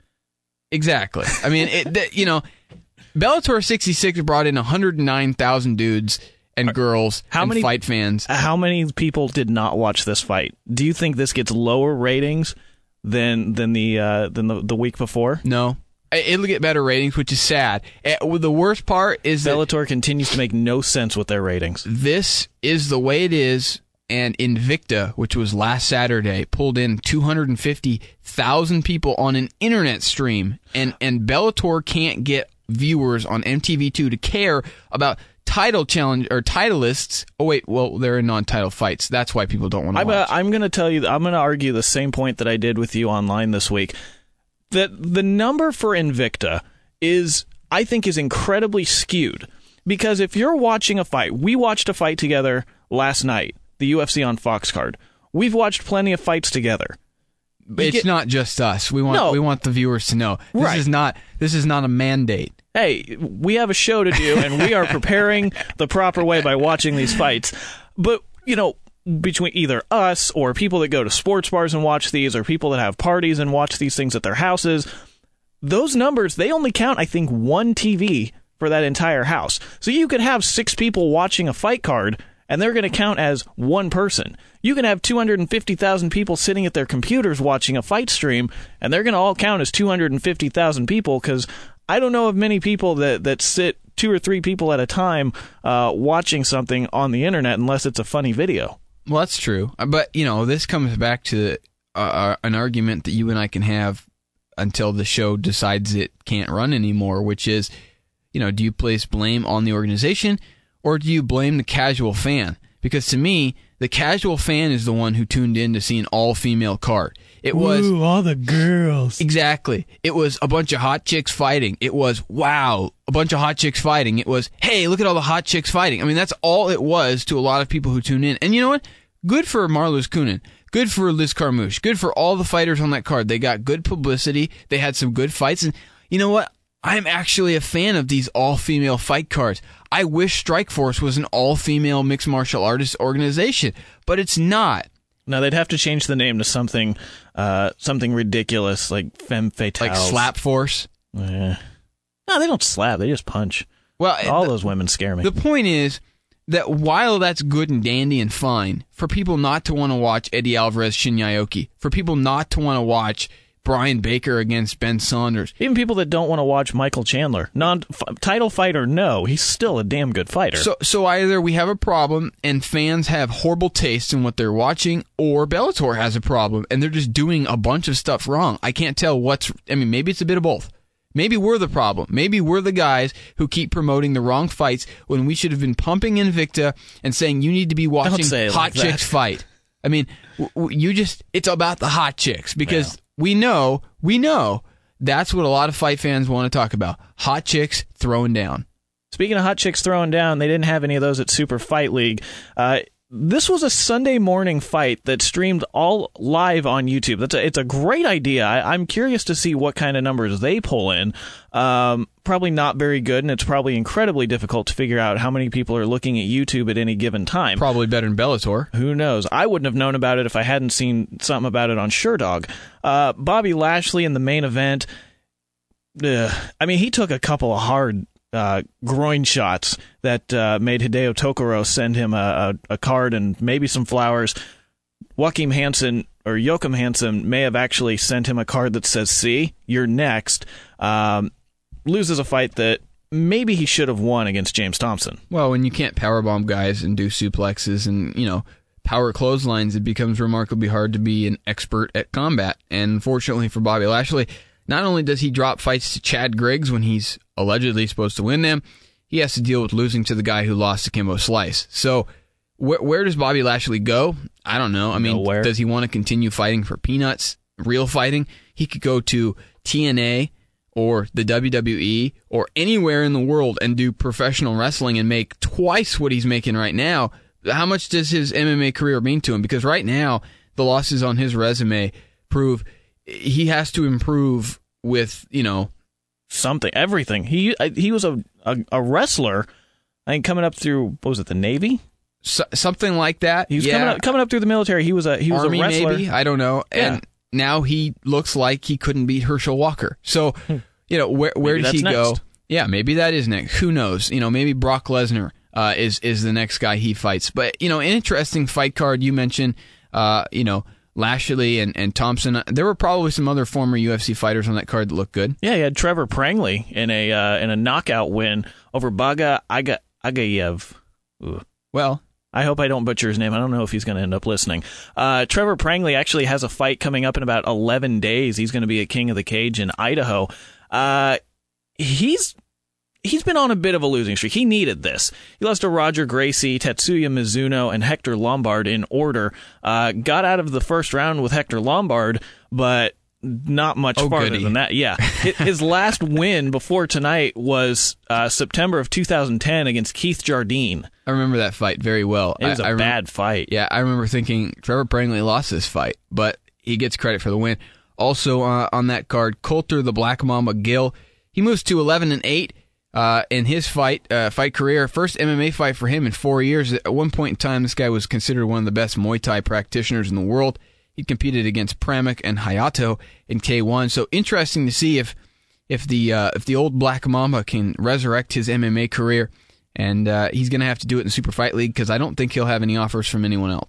Exactly. I mean, it, th- you know, Bellator sixty-six brought in one hundred nine thousand dudes and girls How and many- fight fans. How many people did not watch this fight? Do you think this gets lower ratings than than the uh, than the, the week before? No. It'll get better ratings, which is sad. Eh, The worst part is that Bellator continues to make no sense with their ratings. this is the way it is, and Invicta, which was last Saturday, pulled in two hundred fifty thousand people on an internet stream, and, and Bellator can't get viewers on M T V two to care about title challenge or titleists. Oh wait, well they're in non-title fights. That's why people don't want to I'm, watch. uh, I'm going to tell you, I'm going to argue the same point that I did with you online this week. That the number for Invicta is, I think, is incredibly skewed. Because if you're watching a fight, we watched a fight together last night, the U F C on Fox card. We've watched plenty of fights together. it's get- not just us. We want No. we want the viewers to know. This Right. is not this is not a mandate. Hey, we have a show to do, and we are preparing the proper way by watching these fights. But, you know, between either us or people that go to sports bars and watch these or people that have parties and watch these things at their houses, those numbers, they only count, I think, one T V for that entire house. So you could have six people watching a fight card, and they're going to count as one person. You can have two hundred fifty thousand people sitting at their computers watching a fight stream, and they're going to all count as two hundred fifty thousand people, because I don't know of many people that, that sit two or three people at a time uh, watching something on the internet unless it's a funny video. Well, that's true. But, you know, this comes back to uh, an argument that you and I can have until the show decides it can't run anymore, which is, you know, do you place blame on the organization or do you blame the casual fan? Because to me, the casual fan is the one who tuned in to see an all-female card. It was Ooh, all the girls. Exactly. It was a bunch of hot chicks fighting. It was, wow, a bunch of hot chicks fighting. It was, hey, look at all the hot chicks fighting. I mean, that's all it was to a lot of people who tune in. And you know what? Good for Marloes Coenen. Good for Liz Carmouche. Good for all the fighters on that card. They got good publicity. They had some good fights. And you know what? I'm actually a fan of these all-female fight cards. I wish Strikeforce was an all-female mixed martial artist organization, but it's not. No, they'd have to change the name to something uh, something ridiculous, like Femme Fatales. Like Slap Force? Eh. No, they don't slap. They just punch. Well, All the, those women scare me. The point is that while that's good and dandy and fine, for people not to want to watch Eddie Alvarez Shinya Aoki, for people not to want to watch Brian Baker against Ben Saunders. Even people that don't want to watch Michael Chandler. Non-title fighter, no. He's still a damn good fighter. So so either we have a problem and fans have horrible taste in what they're watching, or Bellator has a problem and they're just doing a bunch of stuff wrong. I can't tell what's... I mean, maybe it's a bit of both. Maybe we're the problem. Maybe we're the guys who keep promoting the wrong fights when we should have been pumping Invicta and saying you need to be watching hot like chicks fight. I mean, w- w- you just... It's about the hot chicks because... Yeah. We know, we know that's what a lot of fight fans want to talk about. Hot chicks throwing down. Speaking of hot chicks throwing down, they didn't have any of those at Super Fight League. Uh, this was a Sunday morning fight that streamed all live on YouTube. That's a, it's a great idea. I, I'm curious to see what kind of numbers they pull in. Um, probably not very good, and it's probably incredibly difficult to figure out how many people are looking at YouTube at any given time. Probably better than Bellator. Who knows? I wouldn't have known about it if I hadn't seen something about it on SureDog. Uh, Bobby Lashley in the main event. Ugh, I mean, he took a couple of hard uh, groin shots that uh, made Hideo Tokoro send him a, a, a card and maybe some flowers. Joachim Hansen or Joachim Hansen may have actually sent him a card that says, "See, you're next." Um, loses a fight that maybe he should have won against James Thompson. Well, when you can't powerbomb guys and do suplexes and, you know, power clotheslines, it becomes remarkably hard to be an expert at combat. And fortunately for Bobby Lashley, not only does he drop fights to Chad Griggs when he's allegedly supposed to win them, he has to deal with losing to the guy who lost to Kimbo Slice. So wh- where does Bobby Lashley go? I don't know. I mean, Nowhere. Does he want to continue fighting for peanuts, real fighting? He could go to T N A or the W W E or anywhere in the world and do professional wrestling and make twice what he's making right now. How much does his M M A career mean to him? Because right now, the losses on his resume prove he has to improve with, you know, Something, everything. He he was a, a, a wrestler, I think, coming up through, what was it, the Navy? so, something like that. He was yeah. coming up coming up through the military. He was a he was Army, a wrestler. maybe. I don't know. Yeah. And now he looks like he couldn't beat Herschel Walker. So, you know, where where Maybe does he that's go? next. Yeah, maybe that is next. Who knows? You know, maybe Brock Lesnar uh, is is the next guy he fights. But, you know, an interesting fight card you mentioned, uh, you know, Lashley and, and Thompson. There were probably some other former U F C fighters on that card that looked good. Yeah, he had Trevor Prangley in a uh, in a knockout win over Baga Aga, Agayev. Ooh. Well, I hope I don't butcher his name. I don't know if he's going to end up listening. Uh, Trevor Prangley actually has a fight coming up in about eleven days. He's going to be at King of the Cage in Idaho. Uh, he's he's been on a bit of a losing streak. He needed this. He lost to Roger Gracie, Tetsuya Mizuno, and Hector Lombard in order. Uh, got out of the first round with Hector Lombard, but not much Oh, farther goody. than that. Yeah. His last win before tonight was uh, September of two thousand ten against Keith Jardine. I remember that fight very well. It was a a bad fight. Yeah, I remember thinking Trevor Prangley lost this fight, but he gets credit for the win. Also uh, on that card, Coulter the Black Mamba Gill. He moves to eleven and eight uh, in his fight uh, fight career. First M M A fight for him in four years. At one point in time, this guy was considered one of the best Muay Thai practitioners in the world. He competed against Pramuk and Hayato in K one. So interesting to see if if the uh, if the old Black Mamba can resurrect his M M A career. And uh, he's going to have to do it in Super Fight League because I don't think he'll have any offers from anyone else.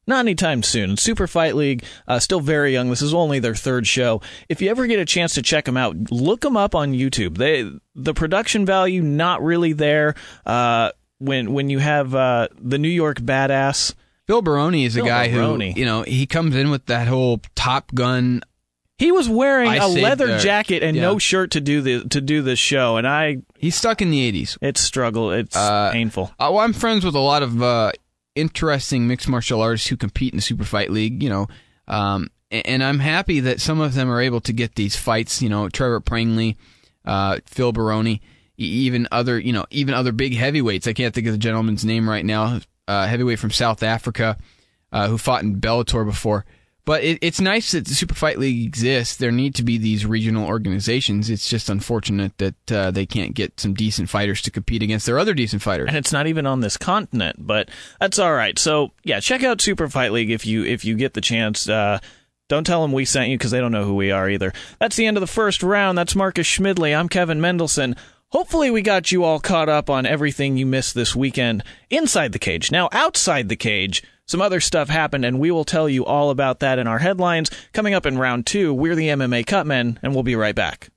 Not anytime soon. Super Fight League, uh, still very young. This is only their third show. If you ever get a chance to check them out, look them up on YouTube. They the production value not really there. Uh, when when you have uh, the New York Badass. Phil Baroni is a Phil guy Baroni. who, you know, he comes in with that whole Top Gun. He was wearing I a leather saved, uh, jacket and yeah. no shirt to do the to do this show, and I He's stuck in the eighties. it's struggle. It's Uh, painful. Uh, well, I'm friends with a lot of uh, interesting mixed martial artists who compete in the Super Fight League, you know, um, and, and I'm happy that some of them are able to get these fights. You know, Trevor Prangley, uh, Phil Baroni, e- even other, you know, even other big heavyweights. I can't think of the gentleman's name right now. Uh, heavyweight from South Africa uh, who fought in Bellator before. But it, it's nice that the Super Fight League exists. There need to be these regional organizations. It's just unfortunate that uh, they can't get some decent fighters to compete against their other decent fighters. And it's not even on this continent, but that's all right. So yeah, check out Super Fight League if you if you get the chance. Uh, don't tell them we sent you because they don't know who we are either. That's the end of the first round. That's Marcus Schmidley. I'm Kevin Mendelson. Hopefully we got you all caught up on everything you missed this weekend inside the cage. Now, outside the cage, some other stuff happened, and we will tell you all about that in our headlines. Coming up in round two, we're the M M A Cutmen, and we'll be right back.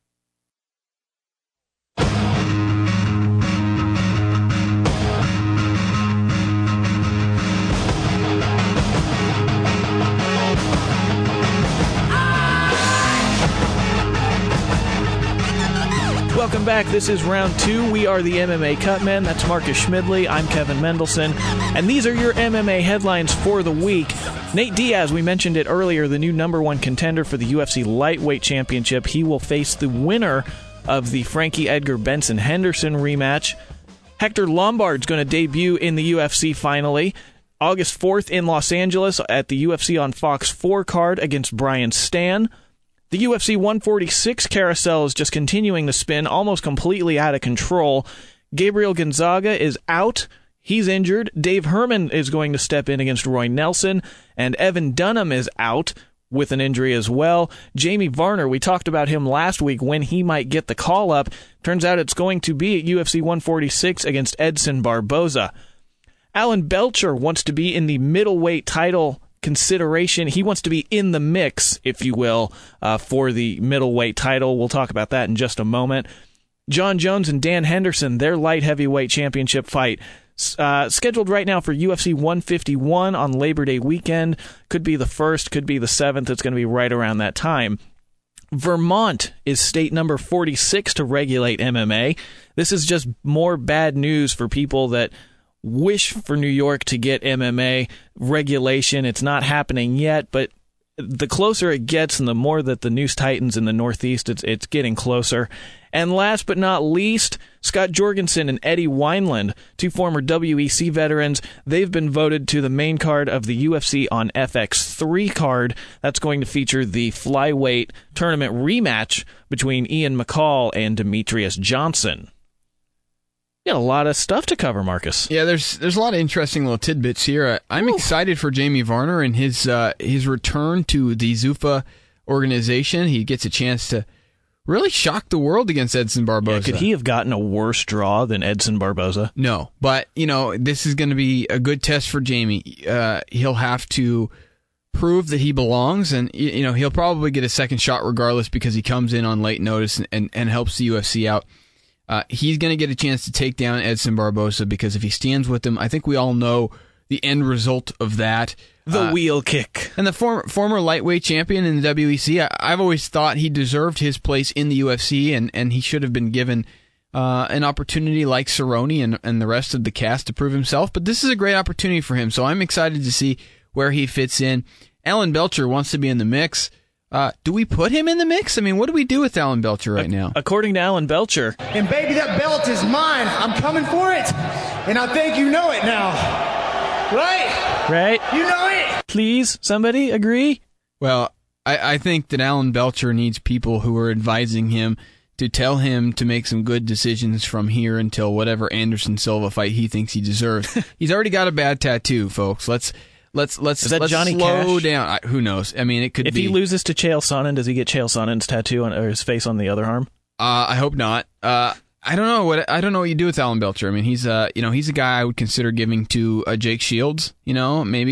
Welcome back. This is round two. We are the M M A Cutmen. That's Marcus Schmidley. I'm Kevin Mendelson. And these are your M M A headlines for the week. Nate Diaz, we mentioned it earlier, the new number one contender for the U F C Lightweight Championship. He will face the winner of the Frankie Edgar Benson Henderson rematch. Hector Lombard's going to debut in the U F C finally. August fourth in Los Angeles at the U F C on Fox four card against Brian Stann. The U F C one forty-six carousel is just continuing to spin, almost completely out of control. Gabriel Gonzaga is out. He's injured. Dave Herman is going to step in against Roy Nelson. And Evan Dunham is out with an injury as well. Jamie Varner, we talked about him last week when he might get the call-up. Turns out it's going to be at U F C one forty-six against Edson Barboza. Alan Belcher wants to be in the middleweight title consideration. He wants to be in the mix, if you will, uh, for the middleweight title. We'll talk about that in just a moment. John Jones and Dan Henderson, their light heavyweight championship fight, uh, scheduled right now for U F C one fifty-one on Labor Day weekend. Could be the first, could be the seventh. It's going to be right around that time. Vermont is state number forty-six to regulate M M A. This is just more bad news for people that wish for New York to get M M A regulation. It's not happening yet, but the closer it gets and the more that the news tightens in the Northeast, it's it's getting closer. And last but not least, Scott Jorgensen and Eddie Wineland, two former W E C veterans, they've been voted to the main card of the U F C on F X three card. That's going to feature the flyweight tournament rematch between Ian McCall and Demetrius Johnson. Got a lot of stuff to cover, Marcus. Yeah, there's there's a lot of interesting little tidbits here. I'm Ooh. excited for Jamie Varner and his uh, his return to the Zuffa organization. He gets a chance to really shock the world against Edson Barboza. Yeah, could he have gotten a worse draw than Edson Barboza? No, but you know this is going to be a good test for Jamie. Uh, he'll have to prove that he belongs, and you know he'll probably get a second shot regardless because he comes in on late notice and, and, and helps the U F C out. Uh, he's going to get a chance to take down Edson Barboza because if he stands with him, I think we all know the end result of that. The uh, wheel kick. And the former former lightweight champion in the W E C, I, I've always thought he deserved his place in the U F C, and, and he should have been given uh, an opportunity like Cerrone and, and the rest of the cast to prove himself. But this is a great opportunity for him, so I'm excited to see where he fits in. Alan Belcher wants to be in the mix. Uh, do we put him in the mix? I mean, what do we do with Alan Belcher right now? According to Alan Belcher. And baby, that belt is mine. I'm coming for it. And I think you know it now. Right? Right. You know it. Please, somebody agree? Well, I, I think that Alan Belcher needs people who are advising him to tell him to make some good decisions from here until whatever Anderson Silva fight he thinks he deserves. He's already got a bad tattoo, folks. Let's... Let's let's Is that let's Johnny slow Cash? down. I, who knows? I mean, it could if be. If he loses to Chael Sonnen, does he get Chael Sonnen's tattoo on or his face on the other arm? Uh, I hope not. Uh, I don't know what I don't know what you do with Alan Belcher. I mean, he's uh, you know, he's a guy I would consider giving to uh, Jake Shields. You know, maybe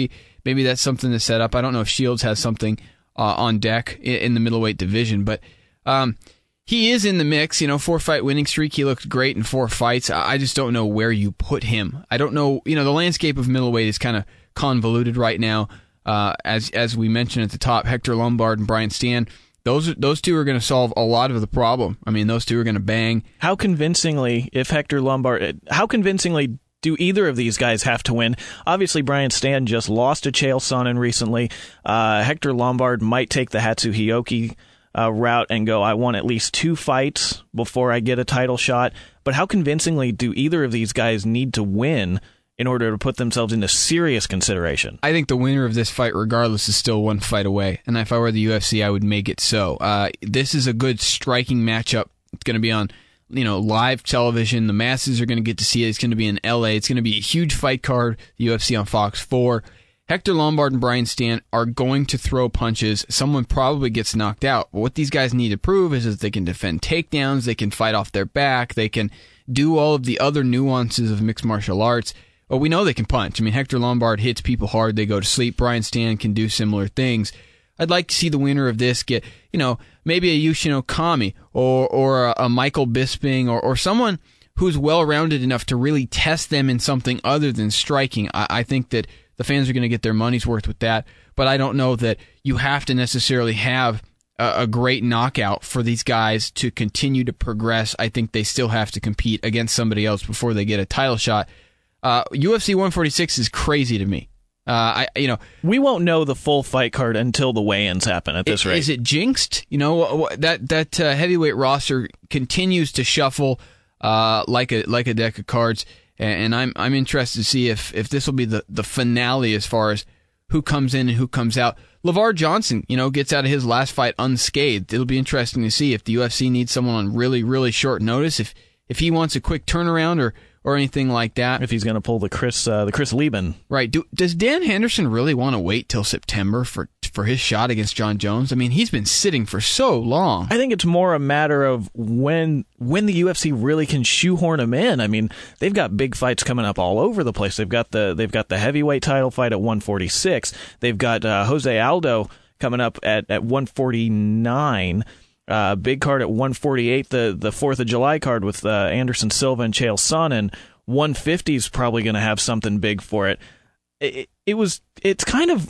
maybe that's something to set up. I don't know if Shields has something uh, on deck in, in the middleweight division, but um, he is in the mix. You know, four-fight winning streak. He looked great in four fights. I just don't know where you put him. I don't know. You know, the landscape of middleweight is kind of convoluted right now. Uh, as as we mentioned at the top, Hector Lombard and Brian Stann, those those two are going to solve a lot of the problem. I mean, those two are going to bang. How convincingly, if Hector Lombard, how convincingly do either of these guys have to win? Obviously, Brian Stann just lost to Chael Sonnen recently. Uh, Hector Lombard might take the Hatsuhioki uh, route and go, I want at least two fights before I get a title shot. But how convincingly do either of these guys need to win in order to put themselves into serious consideration? I think the winner of this fight, regardless, is still one fight away. And if I were the U F C, I would make it so. Uh, this is a good striking matchup. It's going to be on, you know, live television. The masses are going to get to see it. It's going to be in L A. It's going to be a huge fight card. The U F C on Fox four. Hector Lombard and Brian Stann are going to throw punches. Someone probably gets knocked out. But what these guys need to prove is that they can defend takedowns. They can fight off their back. They can do all of the other nuances of mixed martial arts. Well, we know they can punch. I mean, Hector Lombard hits people hard. They go to sleep. Brian Stann can do similar things. I'd like to see the winner of this get, you know, maybe a Yushin Okami or or a, a Michael Bisping or, or someone who's well-rounded enough to really test them in something other than striking. I, I think that the fans are going to get their money's worth with that, but I don't know that you have to necessarily have a, a great knockout for these guys to continue to progress. I think they still have to compete against somebody else before they get a title shot. Uh, U F C one forty-six is crazy to me. Uh, I, you know, we won't know the full fight card until the weigh-ins happen. At this it, rate, is it jinxed? You know, that that uh, heavyweight roster continues to shuffle uh, like a like a deck of cards, and I'm I'm interested to see if if this will be the the finale as far as who comes in and who comes out. LeVar Johnson, you know, gets out of his last fight unscathed. It'll be interesting to see if the U F C needs someone on really really short notice. If if he wants a quick turnaround or. Or anything like that. If he's going to pull the Chris, uh, the Chris Lieben, right? Do, does Dan Henderson really want to wait till September for for his shot against John Jones? I mean, he's been sitting for so long. I think it's more a matter of when when the U F C really can shoehorn him in. I mean, they've got big fights coming up all over the place. They've got the they've got the heavyweight title fight at one forty-six. They've got uh, Jose Aldo coming up at at one forty-nine. Uh, big card at one forty-eight, the the fourth of July card with uh, Anderson Silva and Chael Sonnen. one fifty is probably going to have something big for it. It, it. it was. It's kind of.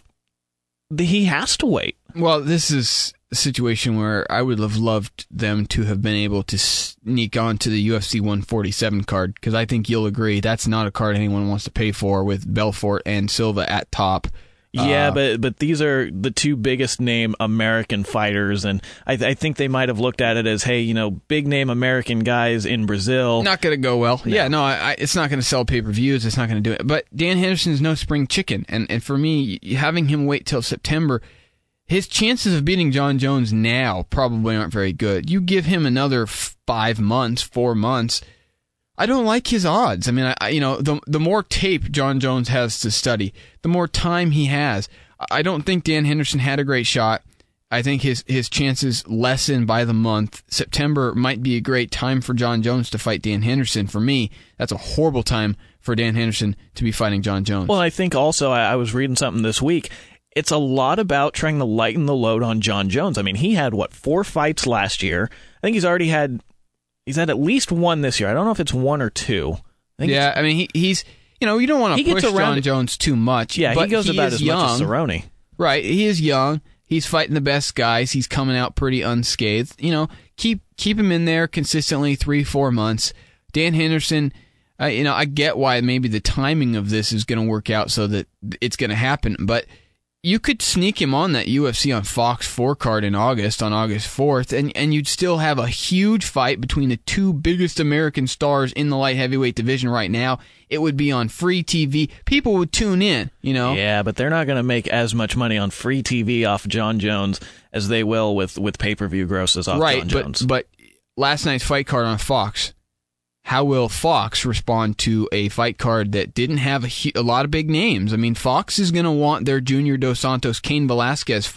He has to wait. Well, this is a situation where I would have loved them to have been able to sneak onto the U F C one forty-seven card, because I think you'll agree that's not a card anyone wants to pay for with Belfort and Silva at top. Yeah, uh, but but these are the two biggest name American fighters, and I, I think they might have looked at it as, hey, you know, big name American guys in Brazil. Not going to go well. No. Yeah, no, I, I, it's not going to sell pay-per-views. It's not going to do it. But Dan Henderson's no spring chicken, and and for me, having him wait till September, his chances of beating John Jones now probably aren't very good. You give him another five months, four months. I don't like his odds. I mean, I, you know, the the more tape John Jones has to study, the more time he has. I don't think Dan Henderson had a great shot. I think his, his chances lessen by the month. September might be a great time for John Jones to fight Dan Henderson. For me, that's a horrible time for Dan Henderson to be fighting John Jones. Well, I think also, I, I was reading something this week, it's a lot about trying to lighten the load on John Jones. I mean, he had, what, four fights last year? I think he's already had... He's had at least one this year. I don't know if it's one or two. I think yeah, I mean, he, he's, you know, you don't want to push John it. Jones too much. Yeah, but he goes he about is as young. much as Cerrone. Right, he is young. He's fighting the best guys. He's coming out pretty unscathed. You know, keep keep him in there consistently three, four months. Dan Henderson, uh, you know, I get why maybe the timing of this is going to work out so that it's going to happen, but you could sneak him on that U F C on Fox four card in August, on August fourth, and, and you'd still have a huge fight between the two biggest American stars in the light heavyweight division right now. It would be on free T V. People would tune in, you know? Yeah, but they're not going to make as much money on free T V off John Jones as they will with, with pay-per-view grosses off right, John Jones. But, but last night's fight card on Fox, how will Fox respond to a fight card that didn't have a, a lot of big names? I mean, Fox is going to want their Junior Dos Santos, Cain Velasquez fights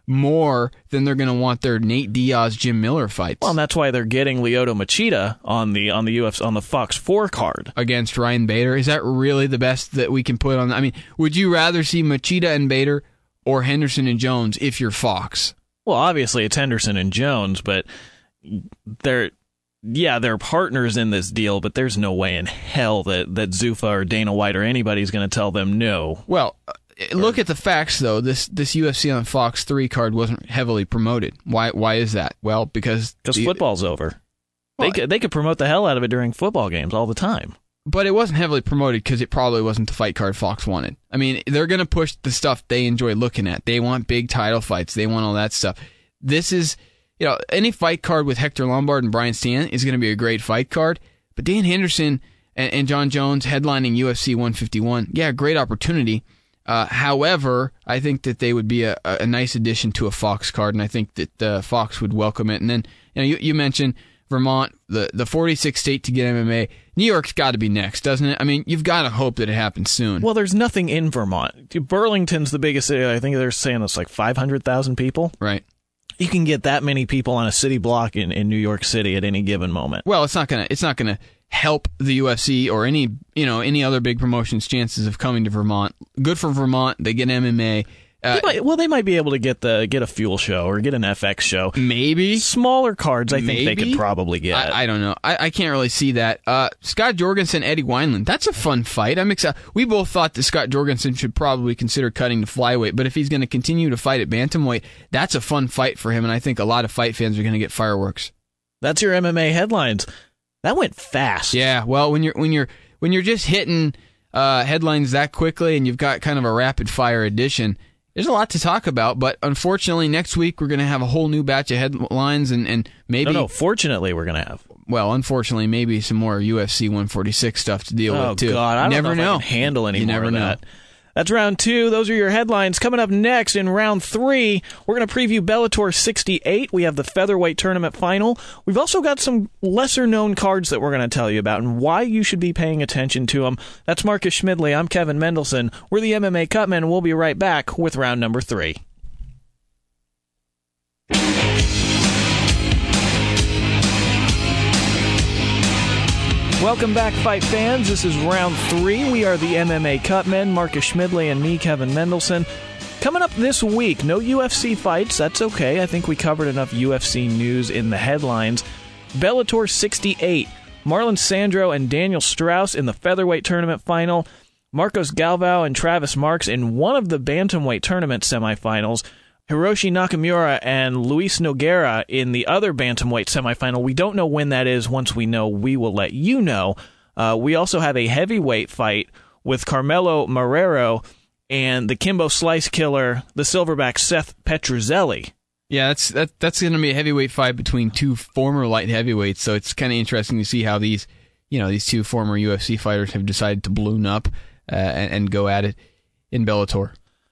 more than they're going to want their Nate Diaz, Jim Miller fights. Well, and that's why they're getting Lyoto Machida on the on the U F C on the Fox four card against Ryan Bader. Is that really the best that we can put on? I mean, would you rather see Machida and Bader or Henderson and Jones if you're Fox? Well, obviously it's Henderson and Jones, but they're yeah they're partners in this deal. But there's no way in hell that that Zuffa or Dana White or anybody's going to tell them no. Well. Look at the facts, though. This this U F C on Fox three card wasn't heavily promoted. Why Why is that? Well, because... Because the, football's over. Well, they could, they could promote the hell out of it during football games all the time. But it wasn't heavily promoted because it probably wasn't the fight card Fox wanted. I mean, they're going to push the stuff they enjoy looking at. They want big title fights. They want all that stuff. This is... You know, any fight card with Hector Lombard and Brian Stann is going to be a great fight card. But Dan Henderson and, and John Jones headlining U F C one fifty-one, yeah, great opportunity. Uh, however, I think that they would be a, a nice addition to a Fox card, and I think that uh, Fox would welcome it. And then, you know, you, you mentioned Vermont, the, the forty-sixth state to get M M A. New York's got to be next, doesn't it? I mean, you've got to hope that it happens soon. Well, there's nothing in Vermont. Burlington's the biggest city. I think they're saying it's like five hundred thousand people. Right. You can get that many people on a city block in, in New York City at any given moment. Well, it's not gonna it's not gonna help the U F C or any you know any other big promotion's chances of coming to Vermont. Good for Vermont. They get M M A. Uh, they might, well, they might be able to get the get a Fuel show or get an F X show. Maybe smaller cards. I maybe? think they could probably get. I, I don't know. I, I can't really see that. Uh, Scott Jorgensen, Eddie Wineland. That's a fun fight. I'm excited. We both thought that Scott Jorgensen should probably consider cutting to flyweight, but if he's going to continue to fight at bantamweight, that's a fun fight for him, and I think a lot of fight fans are going to get fireworks. That's your M M A headlines. That went fast. Yeah. Well, when you're when you're when you're just hitting uh, headlines that quickly, and you've got kind of a rapid fire edition. There's a lot to talk about, but unfortunately, next week we're going to have a whole new batch of headlines, and, and maybe... No, no, fortunately we're going to have... Well, unfortunately, maybe some more U F C one forty-six stuff to deal oh, with, too. Oh, God, I don't never know, know. if I can handle any you more never of know. that. That's round two. Those are your headlines. Coming up next in round three, we're going to preview Bellator sixty-eight. We have the featherweight tournament final. We've also got some lesser-known cards that we're going to tell you about and why you should be paying attention to them. That's Marcus Schmidley. I'm Kevin Mendelson. We're the M M A Cutmen, and we'll be right back with round number three. Welcome back, fight fans. This is round three. We are the M M A Cutmen, Marcus Schmidley and me, Kevin Mendelson. Coming up this week, no U F C fights. That's okay. I think we covered enough U F C news in the headlines. Bellator sixty-eight. Marlon Sandro and Daniel Strauss in the featherweight tournament final. Marcos Galvao and Travis Marks in one of the bantamweight tournament semifinals. Hiroshi Nakamura and Luis Nogueira in the other bantamweight semifinal. We don't know when that is. Once we know, we will let you know. Uh, we also have a heavyweight fight with Carmelo Marrero and the Kimbo Slice Killer, the silverback Seth Petruzzelli. Yeah, that's that, that's going to be a heavyweight fight between two former light heavyweights. So it's kind of interesting to see how these, you know, these two former U F C fighters have decided to balloon up uh, and, and go at it in Bellator.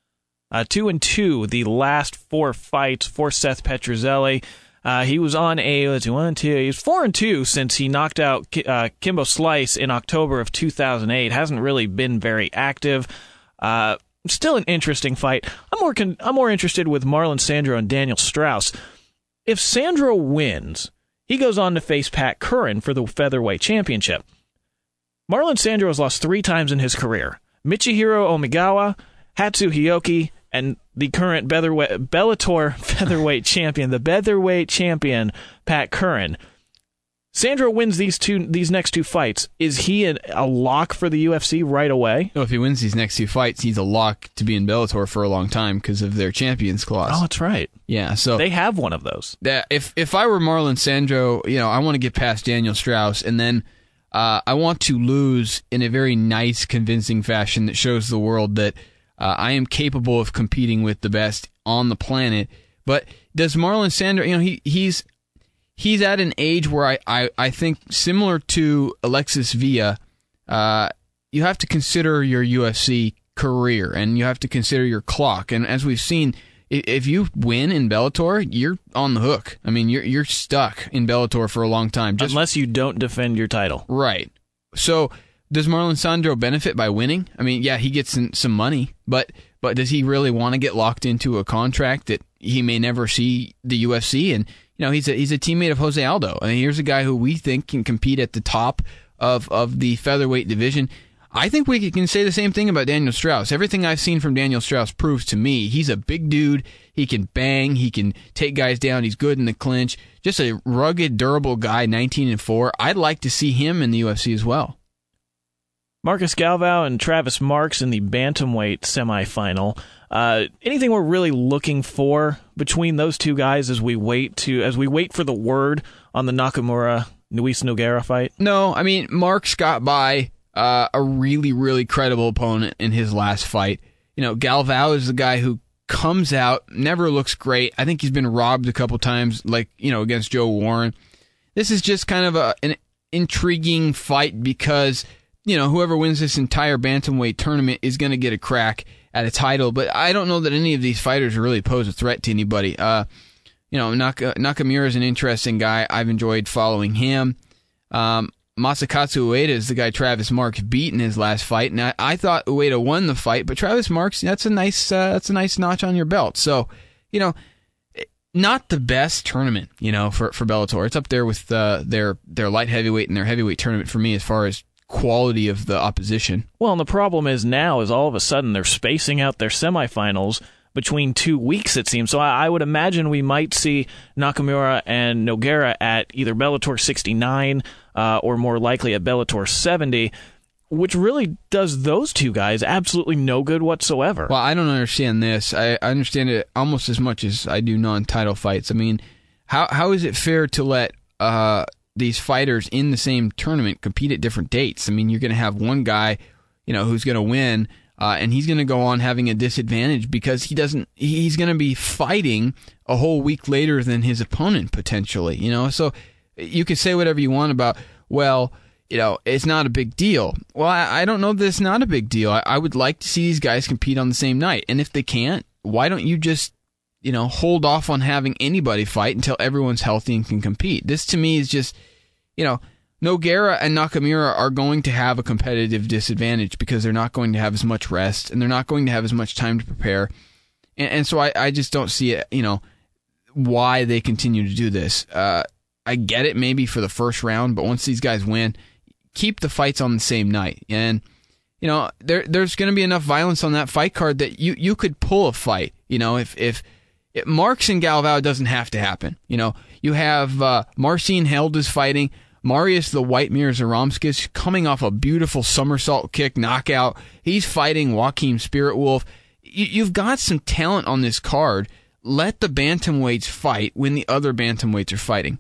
Uh, two and two, the last four fights for Seth Petruzzelli. Uh, he was on a, let's see, one and two. He was four and two since he knocked out uh, Kimbo Slice in October of two thousand eight. Hasn't really been very active. Uh, still an interesting fight. I'm more con- I'm more interested with Marlon Sandro and Daniel Strauss. If Sandro wins, he goes on to face Pat Curran for the featherweight championship. Marlon Sandro has lost three times in his career. Michihiro Omigawa, Hatsu Hioki, and the current Bellator featherweight champion, the featherweight champion, Pat Curran. Sandro wins these two, these next two fights. Is he a, a lock for the U F C right away? No, if he wins these next two fights, he's a lock to be in Bellator for a long time because of their champions clause. Oh, that's right. Yeah, so they have one of those. Uh, if if I were Marlon Sandro, you know, I want to get past Daniel Strauss, and then uh, I want to lose in a very nice, convincing fashion that shows the world that Uh, I am capable of competing with the best on the planet. But does Marlon Sandro, you know, he he's he's at an age where I, I, I think similar to Alexis Villa, uh, you have to consider your U F C career and you have to consider your clock. And as we've seen, if you win in Bellator, you're on the hook. I mean, you're you're stuck in Bellator for a long time. Just, Unless you don't defend your title. Right. So does Marlon Sandro benefit by winning? I mean, yeah, he gets some money, but but does he really want to get locked into a contract that he may never see the U F C. And you know, he's a he's a teammate of Jose Aldo. I mean, here's a guy who we think can compete at the top of of the featherweight division. I think we can say the same thing about Daniel Strauss. Everything I've seen from Daniel Strauss proves to me he's a big dude. He can bang. He can take guys down. He's good in the clinch. Just a rugged, durable guy, nineteen and four. I'd like to see him in the U F C as well. Marcus Galvao and Travis Marks in the bantamweight semifinal. Uh, anything we're really looking for between those two guys as we wait to as we wait for the word on the Nakamura Luis Nogueira fight? No, I mean Marks got by uh, a really, really credible opponent in his last fight. You know, Galvao is the guy who comes out, never looks great. I think he's been robbed a couple times, like, you know, against Joe Warren. This is just kind of a, an intriguing fight because, you know, whoever wins this entire bantamweight tournament is going to get a crack at a title. But I don't know that any of these fighters really pose a threat to anybody. Uh, you know, Nak- Nakamura is an interesting guy. I've enjoyed following him. Um, Masakatsu Ueda is the guy Travis Marks beat in his last fight, and I, I thought Ueda won the fight, but Travis Marks, that's a nice uh, that's a nice notch on your belt. So, you know, not the best tournament, you know, for, for Bellator. It's up there with uh, their their light heavyweight and their heavyweight tournament for me as far as quality of the opposition. Well, and the problem is now is all of a sudden they're spacing out their semifinals between two weeks, it seems. So I, I would imagine we might see Nakamura and Nogueira at either Bellator sixty-nine uh, or more likely at Bellator seventy, which really does those two guys absolutely no good whatsoever. Well, I don't understand this. I, I understand it almost as much as I do non-title fights. I mean, how how is it fair to let uh, these fighters in the same tournament compete at different dates? I mean, you're going to have one guy, you know, who's going to win, Uh, and he's going to go on having a disadvantage because he doesn't. He's going to be fighting a whole week later than his opponent potentially. You know, so you can say whatever you want about, well, you know, it's not a big deal. Well, I, I don't know that it's not a big deal. I, I would like to see these guys compete on the same night, and if they can't, why don't you just, you know, hold off on having anybody fight until everyone's healthy and can compete? This to me is just, you know, Nogueira and Nakamura are going to have a competitive disadvantage because they're not going to have as much rest and they're not going to have as much time to prepare. And, and so I, I just don't see it, you know, why they continue to do this. Uh, I get it maybe for the first round, but once these guys win, keep the fights on the same night. And, you know, there there's going to be enough violence on that fight card that you, you could pull a fight. You know, if, if, if Marks and Galvao doesn't have to happen. You know, you have uh, Marcin Held is fighting Marius the Whitemire Zaromskis coming off a beautiful somersault kick knockout. He's fighting Joaquin Spirit Wolf. You, you've got some talent on this card. Let the bantamweights fight when the other bantamweights are fighting.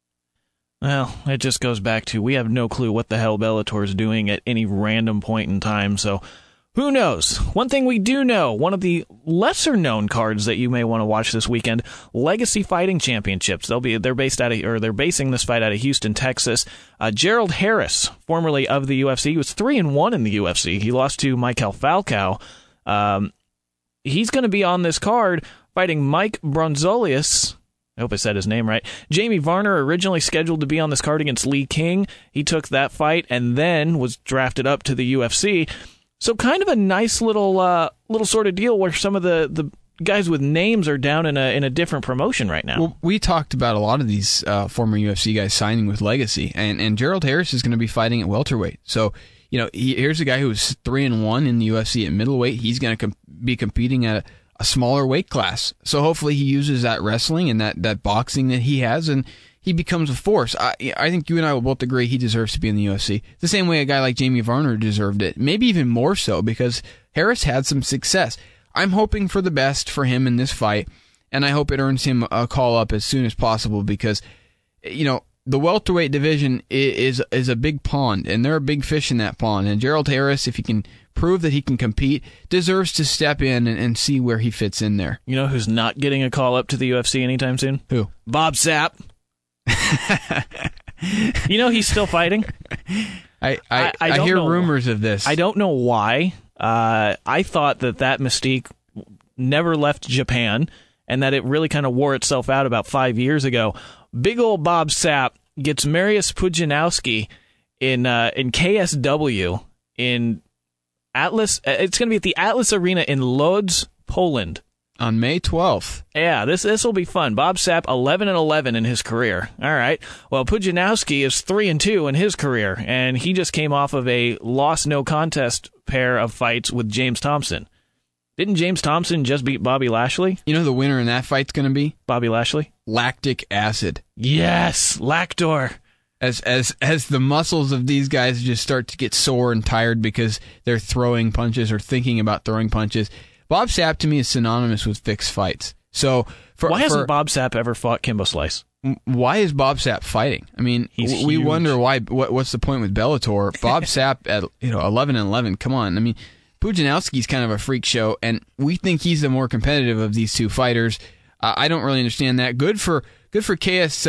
Well, it just goes back to we have no clue what the hell Bellator is doing at any random point in time, so who knows? One thing we do know, one of the lesser-known cards that you may want to watch this weekend, Legacy Fighting Championships. They'll be they're based out of or they're basing this fight out of Houston, Texas. Uh, Gerald Harris, formerly of the U F C, he was three and one in the U F C. He lost to Michael Falcao. Um, he's going to be on this card fighting Mike Bronzolius. I hope I said his name right. Jamie Varner, originally scheduled to be on this card against Lee King. He took that fight and then was drafted up to the U F C. So kind of a nice little uh, little sort of deal where some of the, the guys with names are down in a in a different promotion right now. Well, we talked about a lot of these uh, former U F C guys signing with Legacy, and, and Gerald Harris is going to be fighting at welterweight. So, you know, he, here's a guy who was three and one in the U F C at middleweight. He's going to com- be competing at a, a smaller weight class. So hopefully he uses that wrestling and that, that boxing that he has, and he becomes a force. I, I think you and I will both agree he deserves to be in the U F C. The same way a guy like Jamie Varner deserved it. Maybe even more so because Harris had some success. I'm hoping for the best for him in this fight, and I hope it earns him a call up as soon as possible because, you know, the welterweight division is is a big pond, and there are big fish in that pond. And Gerald Harris, if he can prove that he can compete, deserves to step in and, and see where he fits in there. You know who's not getting a call up to the U F C anytime soon? Who? Bob Sapp. You know he's still fighting? I I, I, I hear rumors why. of this. I don't know why. Uh, I thought that that mystique never left Japan and that it really kind of wore itself out about five years ago. Big old Bob Sapp gets Mariusz Pudzianowski in uh, in K S W in Atlas. It's going to be at the Atlas Arena in Lodz, Poland. on May twelfth. Yeah, this this will be fun. Bob Sapp, eleven and eleven in his career. All right. Well, Pudzianowski is three and two in his career, and he just came off of a loss no contest pair of fights with James Thompson. Didn't James Thompson just beat Bobby Lashley? You know who the winner in that fight's going to be? Bobby Lashley? Lactic acid. Yes, Lactor. As as as the muscles of these guys just start to get sore and tired because they're throwing punches or thinking about throwing punches. Bob Sapp to me is synonymous with fixed fights. So for, why hasn't for, Bob Sapp ever fought Kimbo Slice? Why is Bob Sapp fighting? I mean, He's we huge. wonder why. What, what's the point with Bellator? Bob Sapp at you know eleven and eleven. Come on. I mean, Pudzianowski's kind of a freak show, and we think he's the more competitive of these two fighters. Uh, I don't really understand that. Good for good for K S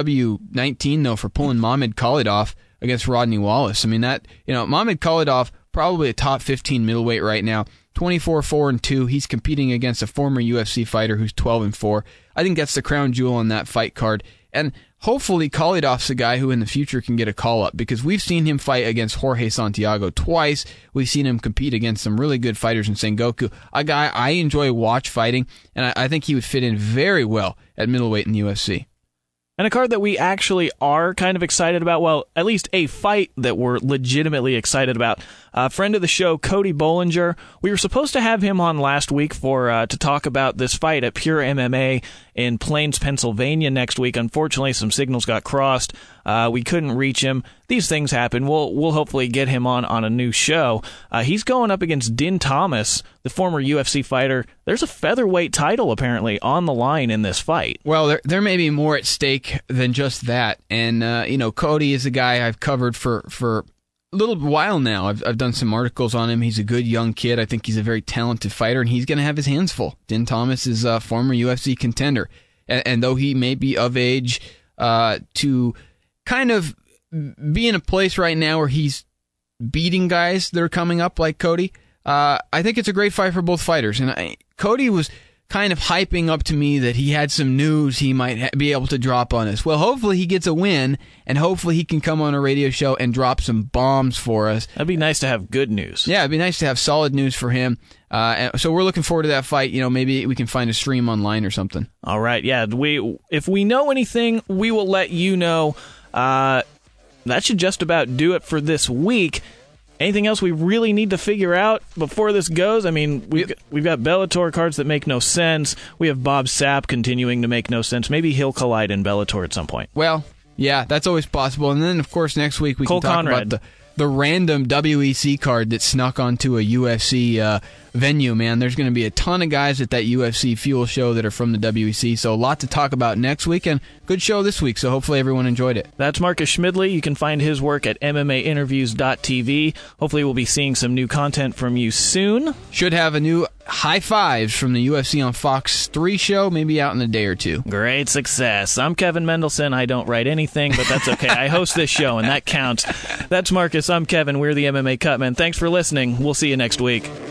W nineteen though for pulling Mamed Khalidov against Rodney Wallace. I mean that you know Mamed Khalidov probably a top fifteen middleweight right now. twenty-four four and two. He's competing against a former U F C fighter who's twelve and four. I think that's the crown jewel on that fight card. And hopefully Khalidov's a guy who in the future can get a call-up because we've seen him fight against Jorge Santiago twice. We've seen him compete against some really good fighters in Sengoku, a guy I enjoy watch fighting, and I, I think he would fit in very well at middleweight in the U F C. And a card that we actually are kind of excited about, well, at least a fight that we're legitimately excited about. A friend of the show, Cody Bollinger. We were supposed to have him on last week for uh, to talk about this fight at Pure M M A in Plains, Pennsylvania next week. Unfortunately, some signals got crossed. Uh, we couldn't reach him. These things happen. We'll we'll hopefully get him on on a new show. Uh, he's going up against Din Thomas, the former U F C fighter. There's a featherweight title apparently on the line in this fight. Well, there there may be more at stake than just that. And uh, you know, Cody is a guy I've covered for for a little while now. I've I've done some articles on him. He's a good young kid. I think he's a very talented fighter, and he's going to have his hands full. Din Thomas is a former U F C contender, and, and though he may be of age uh, to kind of be in a place right now where he's beating guys that are coming up like Cody, uh, I think it's a great fight for both fighters. And I, Cody was kind of hyping up to me that he had some news he might ha- be able to drop on us. Well, hopefully he gets a win, and hopefully he can come on a radio show and drop some bombs for us. That'd be nice to have good news. Yeah, it'd be nice to have solid news for him. Uh, and so we're looking forward to that fight. You know, maybe we can find a stream online or something. All right, yeah. We if we know anything, we will let you know. Uh, that should just about do it for this week. Anything else we really need to figure out before this goes? I mean, we've, we've got Bellator cards that make no sense. We have Bob Sapp continuing to make no sense. Maybe he'll collide in Bellator at some point. Well, yeah, that's always possible. And then, of course, next week we Cole can talk Conrad. about the, the random W E C card that snuck onto a U F C uh, venue, man. There's going to be a ton of guys at that U F C Fuel show that are from the W E C, so a lot to talk about next week, and good show this week, so hopefully everyone enjoyed it. That's Marcus Schmidley. You can find his work at M M A interviews dot T V. Hopefully we'll be seeing some new content from you soon. Should have a new High Fives from the U F C on Fox three show, maybe out in a day or two. Great success. I'm Kevin Mendelson. I don't write anything, but that's okay. I host this show, and that counts. That's Marcus. I'm Kevin. We're the M M A Cutmen. Thanks for listening. We'll see you next week.